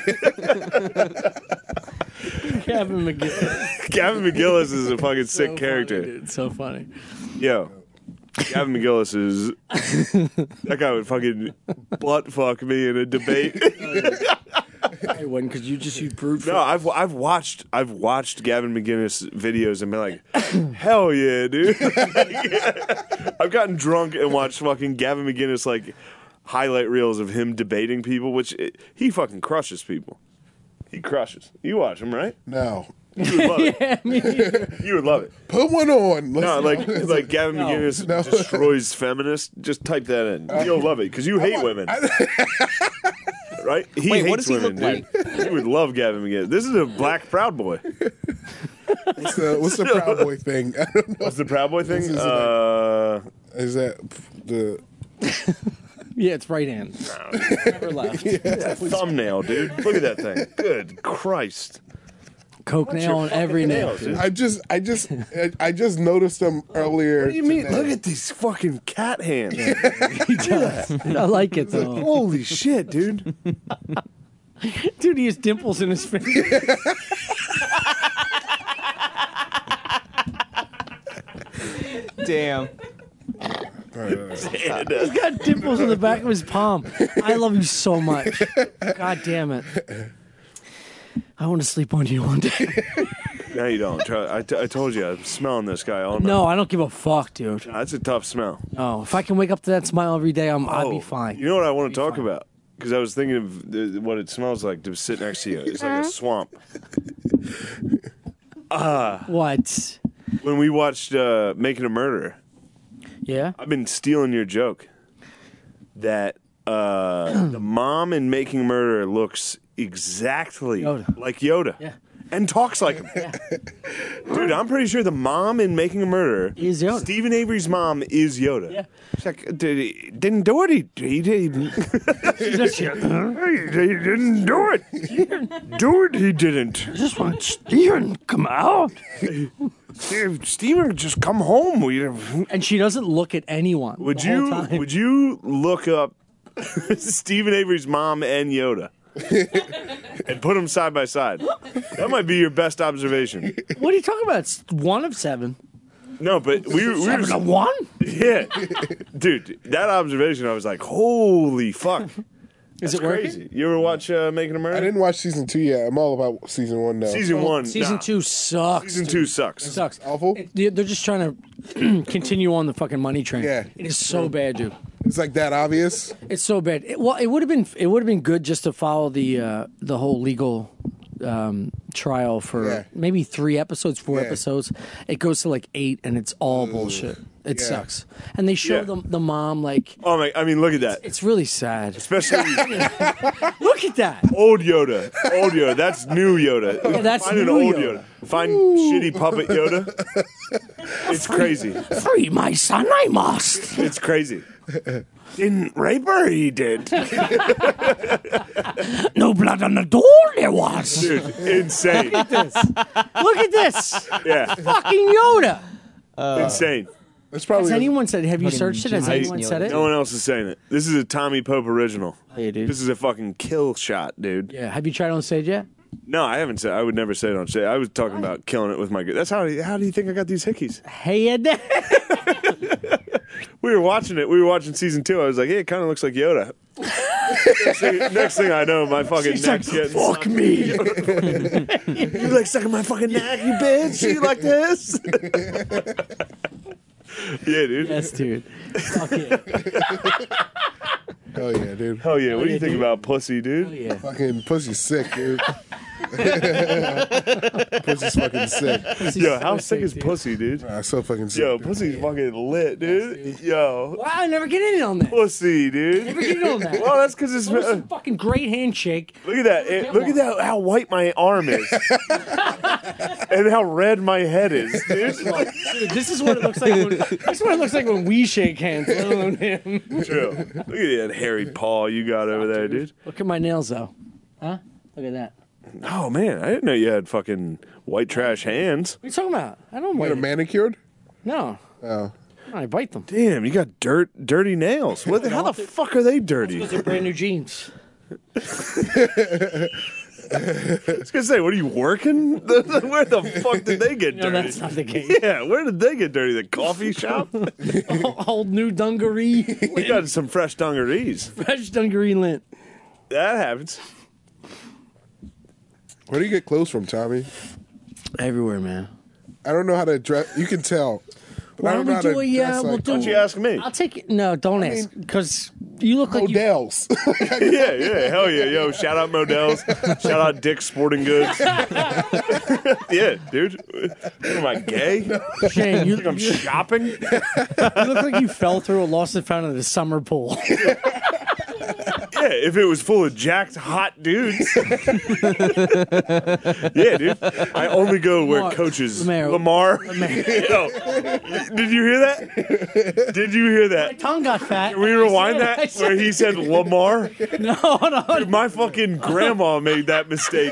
Gavin McGill. Gavin McGillis is a fucking sick So character. funny, dude. So funny. Yo, Gavin McGillis is that guy would fucking butt fuck me in a debate. It wasn't because you brute. No, I've watched Gavin McGinnis videos and been like, hell yeah, dude. I've gotten drunk and watched fucking Gavin McGinnis like highlight reels of him debating people, he fucking crushes people. He crushes. You watch him, right? no. You would love it. Yeah, me neither. You would love it. Put one on. No, Let's- like Gavin McGinnis No. destroys feminists. Just type that in. You'll love it because you hate women, right? He Wait, hates what does he women, look dude. You would love Gavin McGinnis. This is a black Proud Boy. what's the Proud Boy thing? I don't know. What's the Proud Boy thing? This is Is that the? Yeah, it's right hand. Never left. Thumbnail, dude. Look at that thing. Good Christ. Coke nail on every nail. nails, dude? I just noticed them earlier. What do you mean? today. Look at these fucking cat hands. He does. I like it though. Holy shit, dude. Dude, he has dimples in his fingers. Damn. He's got dimples in the back of his palm. I love you so much. God damn it. I want to sleep on you one day. No, you don't. I told you, I'm smelling this guy all night. No, I don't give a fuck, dude. That's a tough smell. No, if I can wake up to that smile every day, I'd be fine. You know what I want to talk about? Because I was thinking of what it smells like to sit next to you. It's like a swamp. What? When we watched Making a Murderer, Yeah? I've been stealing your joke that the mom in Making a Murderer looks exactly Yoda. like Yoda. Yeah. And talks like him. Dude, I'm pretty sure the mom in Making a Murderer Is Yoda. Stephen Avery's mom is Yoda. Yeah. She's like, didn't do it. He didn't. He didn't do it. Do it. He didn't. Just want Steven come out. Steven, just come home. And she doesn't look at anyone. Would the whole time. you look up Stephen Avery's mom and Yoda and put them side by side? That might be your best observation. What are you talking about? It's 1 of 7. No, but we were 7 of 1? yeah, dude. That observation, I was like, holy fuck. Is That's it working? crazy. You ever watch Making a I Murderer? didn't watch season 2 yet. I'm all about season 1 now. Season one. Season nah. 2 sucks. Season dude. 2 sucks. Sucks. Awful? They're just trying to continue on the fucking money train. Yeah. It is so bad, dude. It's like that obvious. It's so bad. It would have been good just to follow the whole legal trial for Yeah. maybe 3 episodes, 4 Yeah. episodes. It goes to like 8, and it's all bullshit. It Yeah. sucks. And they show Yeah. the mom like Oh my! I mean, look at that. it's really sad. Especially Look at that. old Yoda. Old Yoda. That's new Yoda. Yeah, that's Find an new old Yoda. Find shitty puppet Yoda. It's crazy. Free my son, I must. It's crazy. Didn't rape her? He did. No blood on the door there was. Dude, insane. Look at this. Yeah, Fucking Yoda. insane. It's probably Has anyone said? Have you Fucking searched it? Has Jimmy anyone Yoda. said it? No one else is saying it. This is a Tommy Pope original. Yeah, dude. This is a fucking kill shot, dude. Yeah. Have you tried on stage yet? No, I haven't said. I would never say it on stage. I was talking about killing it with my. That's how. How do you think I got these hickeys? Hey, Ed. We were watching it. We were watching season 2. I was like, "Hey, it kind of looks like Yoda." next thing I know, my fucking neck's getting. Fuck me. You like sucking my fucking neck, you bitch? You like this? Yeah, dude. Yes, dude. Fuck it. Hell yeah, dude. Hell yeah. What do you yeah, think dude. about pussy, dude? Yeah. Fucking pussy's sick, dude. Pussy's fucking sick. Yo, how sick is dude. pussy, dude? So fucking sick. Yo, dude. pussy's fucking lit, dude. Yo, Wow, I never get in on that. pussy, dude. Never get in on that. Well, that's because it's. That was a fucking great handshake. Look at that. Look at that. How white my arm is, and how red my head is, dude. Dude, this is what it looks like. This is what it looks like when we shake hands, let alone him. Chill. Look at that hairy paw you got over there, dude. Look at my nails, though. Huh? Look at that. Oh man, I didn't know you had fucking white trash hands. What are you talking about? I don't You bite got a manicured? No, Oh. I bite them. Damn, you got dirty nails. What? How the fuck are they dirty? Those are brand new jeans. I was gonna say, what are you working? Where the fuck did they get No, dirty? that's not the case. Yeah, where did they get dirty? The coffee shop? Old new dungaree. We got some fresh dungarees. Fresh dungaree lint. That happens. Where do you get clothes from, Tommy? Everywhere, man. I don't know how to dress. You can tell. But I Why don't don't know we how do to a, dress we'll like do- Why don't you ask me? I'll take it. No, don't ask. Because you look like you... Models. Yeah, hell yeah, yo! Shout out Modell's, shout out Dick's Sporting Goods. Yeah, dude. What am I gay? Shane, you Think I'm shopping? you look like you fell through a lost and found in the summer pool. Yeah, if it was full of jacked hot dudes. Yeah, dude. I only go where Lamar. coaches. Lamar. Yo, did you hear that? Did you hear that? Tongue got fat. Can we rewind I that said- where he said Lamar? No. Dude, my fucking grandma made that mistake.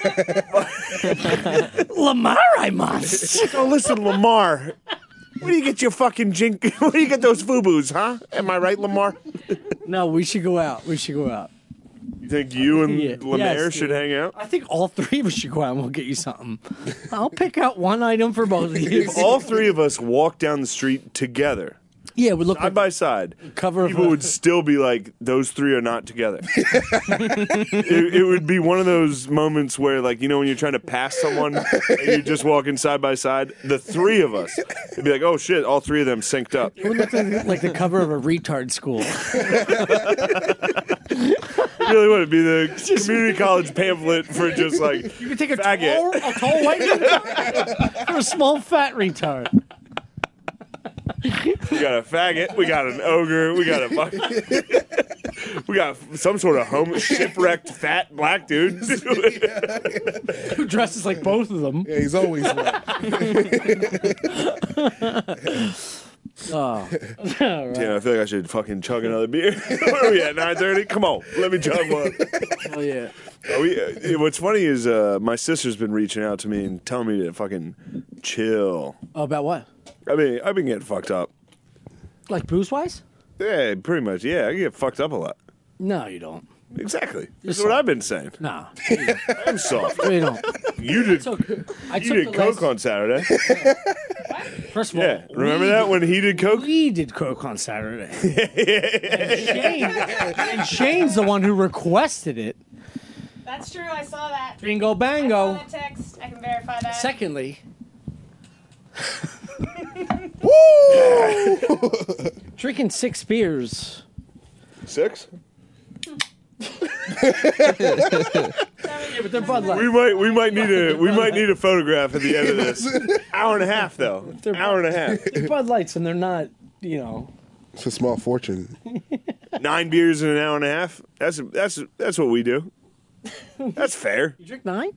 Lamar, I must. Oh, listen, Lamar. Where do you get your fucking Where do you get those FUBUs, huh? Am I right, Lamar? No, we should go out. We should go out. You think you and Yeah. Lemaire Yes, should dude. hang out? I think all three of us should go out and we'll get you something. I'll pick out one item for both of you. If all three of us walk down the street together, Yeah, we look side like by side, cover of people a- would still be like, those three are not together. It would be one of those moments where, like, you know, when you're trying to pass someone and you're just walking side by side, the three of us, it'd be like, oh shit, all three of them synced up. It would look like the cover of a retard school. It really would be the community college pamphlet for just like, You could take a faggot. tall white retard or a small fat retard. We got a faggot, we got an ogre, we got a we got some sort of shipwrecked fat black dude. Who dresses like both of them. Yeah, he's always wet. Oh. Damn, I feel like I should fucking chug another beer. Where are we at? 9:30? Come on, let me chug one. Oh, yeah. What's funny is my sister's been reaching out to me and telling me to fucking chill. Oh, about what? I mean, I've been getting fucked up. Like booze-wise? Yeah, pretty much. Yeah, I get fucked up a lot. No, you don't. Exactly. That's what I've been saying. No, I'm soft. you don't. You did. I You did the coke last- on Saturday. First of all, Yeah, remember that when he did coke? We did coke on Saturday. and Shane's the one who requested it. That's true. I saw that. Bingo I saw bango. that text. I can verify that. Secondly, drinking 6 beers. 6? Yeah, but they're Bud Light. We might need a photograph at the end of this. Hour and a half though. Hour and a half. They're Bud Lights, and they're not, you know. It's a small fortune. 9 beers in an hour and a half. That's what we do. That's fair. You drink 9?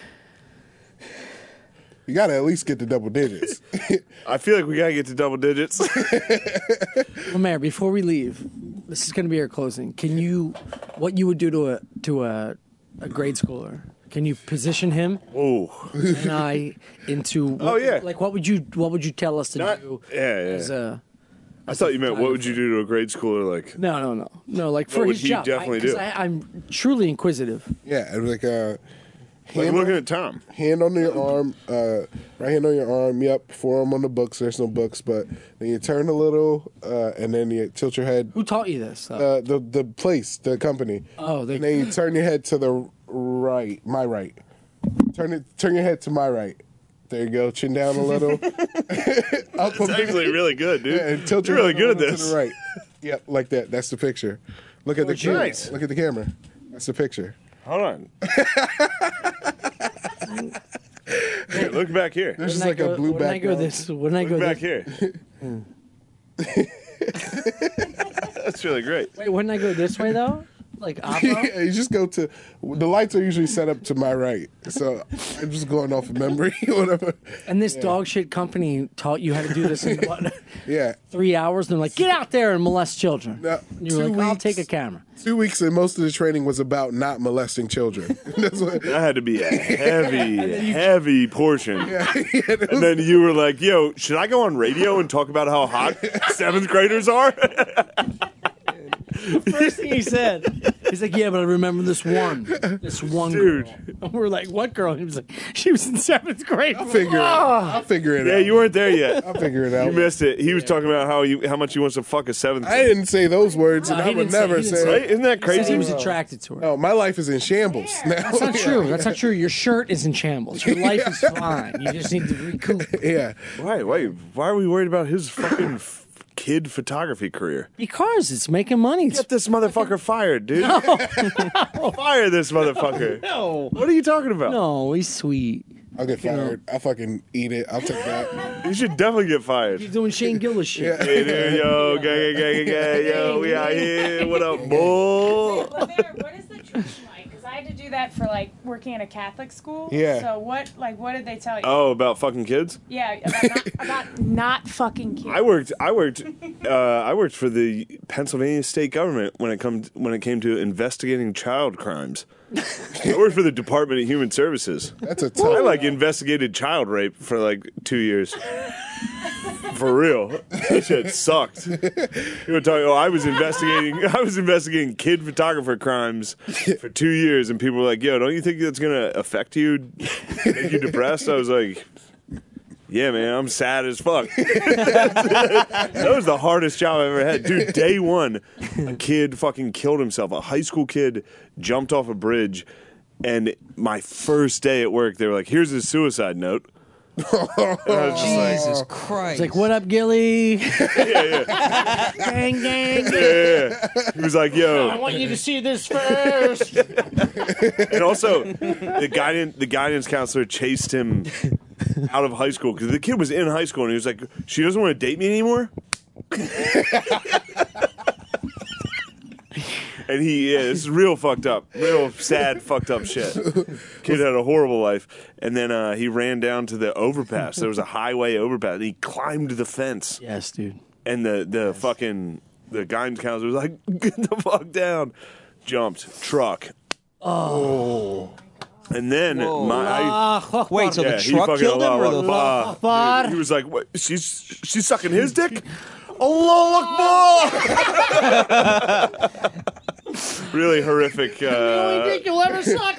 You got to at least get to double digits. I feel like we gotta get to double digits. Well, Mayor, before we leave, this is going to be our closing. Can you, what you would do to a grade schooler? Can you position him Oh, and I into? Oh, yeah. Like what would you tell us to do? yeah. As a I thought you meant what would you do to a grade schooler? Like, no. Like for What would his he job. definitely do? I'm truly inquisitive. Yeah, it was like like looking at Tom. hand on your arm, right hand on your arm. Yep, forearm on the books. There's no books, but then you turn a little, and then you tilt your head. Who taught you this? Though? The place, the company. Oh, they- and then you turn your head to the right, my right. Turn your head to my right. There you go. Chin down a little. Up It's actually really good, dude. Yeah, and tilt You're your really head a good at little this. to the right. Yep, like that. That's the picture. Look at the camera. Nice. Look at the camera. That's the picture. Hold on. Here, look back here. There's just like a blue Wouldn't I go background. this? Wouldn't I Look go back this? here. That's really great. Wait, wouldn't I go this way though? Like opera? Yeah, you just go to the lights are usually set up to my right, so I'm just going off of memory, whatever. And this dog shit company taught you how to do this in what, Yeah, 3 hours? And they're like, get out there and molest children. No, And you're 2 like, I'll weeks. take a camera. 2 weeks and most of the training was about not molesting children. That's what. That had to be a heavy portion. It was- And then you were like, yo, should I go on radio and talk about how hot 7th graders are? First thing he said, he's like, yeah, but I remember this one Dude. girl. And we're like, what girl? And he was like, she was in 7th grade. I'll figure it Yeah, out. you weren't there yet. I'll figure it You out. missed it. He was talking about how much he wants to fuck a 7th I didn't say those words, and No, I he would didn't say- never he didn't say. Right? Isn't that He said crazy? he was attracted to her. Oh, my life is in shambles now. That's not true. That's not true. Your shirt is in shambles. Your life is fine. You just need to recoup. Yeah, Why are we worried about his fucking kid photography career? Because it's making money. Get this motherfucker fired, dude. Fire this motherfucker. No. What are you talking about? No, he's sweet. I'll get fired. I'll fucking eat it. I'll take that. You should definitely get fired. He's doing Shane Gillis shit. Hey, dude, yo, gang, yo, we out here. What up, bull? Well, there, what is the church like? Because I had to do that for like working at a Catholic school. Yeah. So what did they tell you? Oh, about fucking kids? Yeah, about not fucking kids. I worked for the Pennsylvania state government when it came to investigating child crimes. I worked for the Department of Human Services. That's a I tough. investigated child rape for like 2 years. For real, that shit sucked. You were talking. Oh, I was investigating kid photographer crimes for 2 years, and people were like, "Yo, don't you think that's gonna affect you, make you depressed?" I was like, "Yeah, man, I'm sad as fuck." That was the hardest job I ever had, dude. Day one, a kid fucking killed himself. A high school kid jumped off a bridge, and my first day at work, they were like, "Here's his suicide note." And I was just like, Jesus Christ. He's like, what up, Gilly? yeah. Gang, gang. Yeah. He was like, I yo. want you to see this first. And also, the guidance counselor chased him out of high school because the kid was in high school and he was like, she doesn't want to date me anymore? And this is real fucked up, real sad, fucked up shit. Kid had a horrible life, and then he ran down to the overpass. There was a highway overpass. And he climbed the fence, Yes, dude. and the guidance counselor was like, "Get the fuck down!" Jumped, truck. Oh. And then Wait, so yeah, the he truck fucking killed him, or the Allah Akbar. Akbar. Dude, he was like, "What? She's sucking his dick." Allah Akbar. Really horrific. You'll ever suck.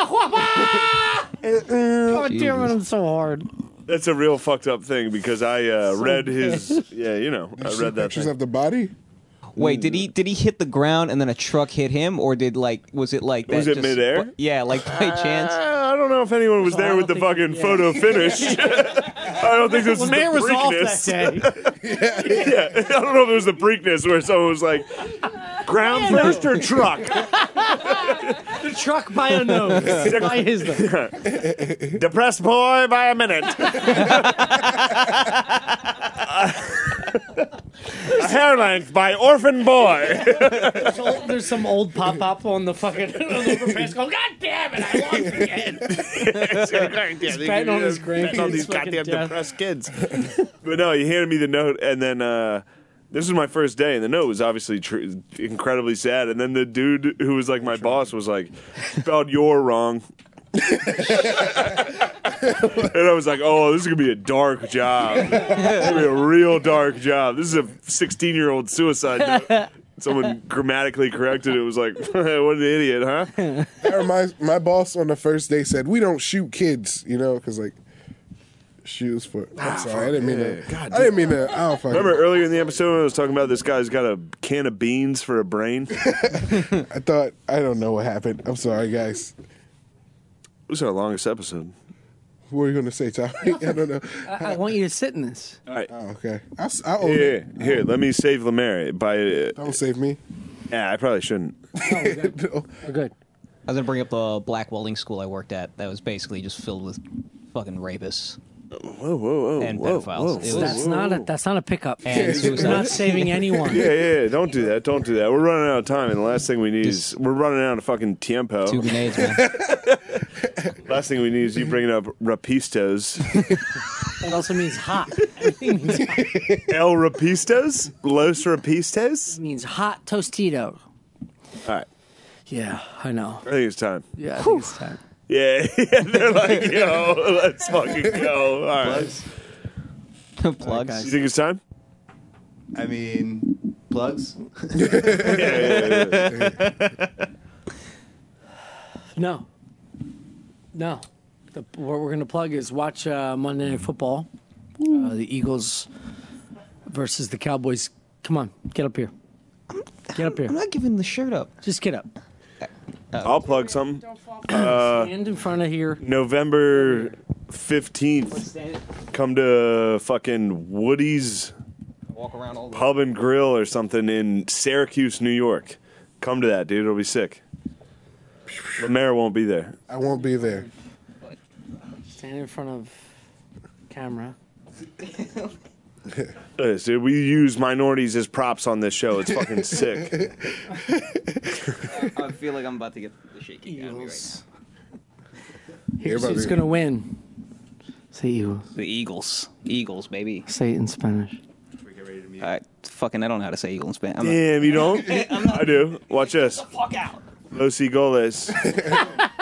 God damn it, I'm so hard. That's a real fucked up thing because I read his. Yeah, I read that Pictures thing. of the body. Wait, did he hit the ground and then a truck hit him, or was it like that? Was it just- midair? Yeah, like by chance. I don't know if anyone was I there don't with the think- fucking yeah. photo finish. I don't think this was the Mayor was off Preakness. that day. Yeah, I don't know if it was the Preakness where someone was like, ground first or truck? The truck by a nose. By his nose. Depressed boy by a minute. A hair length by orphan boy. There's some old pop-up on the fucking overpass going, God damn it, I lost again. He's betting on his grandkids' on these fucking goddamn death. depressed kids. But no, he handed me the note, and then this was my first day, and the note was obviously incredibly sad. And then the dude who was like my boss was like, "Spelled your wrong." And I was like, "Oh, this is gonna be a dark job. It's gonna be a real dark job. This is a 16-year-old suicide note." Someone grammatically corrected it. Was like, "What an idiot, huh?" That reminds my boss on the first day said we don't shoot kids, because like shoes for. I'm sorry, I didn't mean to. God I didn't mean to. I don't fucking. Remember earlier in the episode when I was talking about this guy's got a can of beans for a brain? I thought I don't know what happened. I'm sorry, guys. This is our longest episode. What were you gonna say, Tommy? I don't know. I want you to sit in this. All right. Oh, okay. I'll own Here, it. here, let me save Lemaire by Don't save me. Yeah, I probably shouldn't. We're good. I was gonna bring up the black welding school I worked at. That was basically just filled with fucking rapists Whoa, and pedophiles. It was, That's not a pickup. And You're suicide. not saving anyone. Yeah. Don't do that. Don't do that. We're running out of time, and the last thing we need is we're running out of fucking tiempo. 2 grenades, man. Last thing we need is you bringing up rapistos. It also means hot. Everything means hot. El rapistos? Los rapistos? It means hot Tostito. All right. Yeah, I know. I think it's time. Yeah, I think it's time. Yeah, they're like, yo, let's fucking go. All right. Plugs. You think it's time? I mean, plugs. No. What we're going to plug is watch Monday Night Football. The Eagles versus the Cowboys. Come on, get up here. Get up here. I'm not giving the shirt up. Just get up. I'll plug something. Don't fall. Stand in front of here. November 15th, come to fucking Woody's Walk around all the Pub and Grill or something in Syracuse, New York. Come to that, dude. It'll be sick. The mayor won't be there. I won't be there. Stand in front of camera. Yes, dude, we use minorities as props on this show. It's fucking sick. I feel like I'm about to get the shaky out of me right Eagles. now. Here's Everybody- who's going to win. Say Eagles. The Eagles. Eagles, baby. Say it in Spanish. I don't know how to say Eagle in Spanish. Damn, you don't? I do. Watch this. Fuck out. Los Eagles.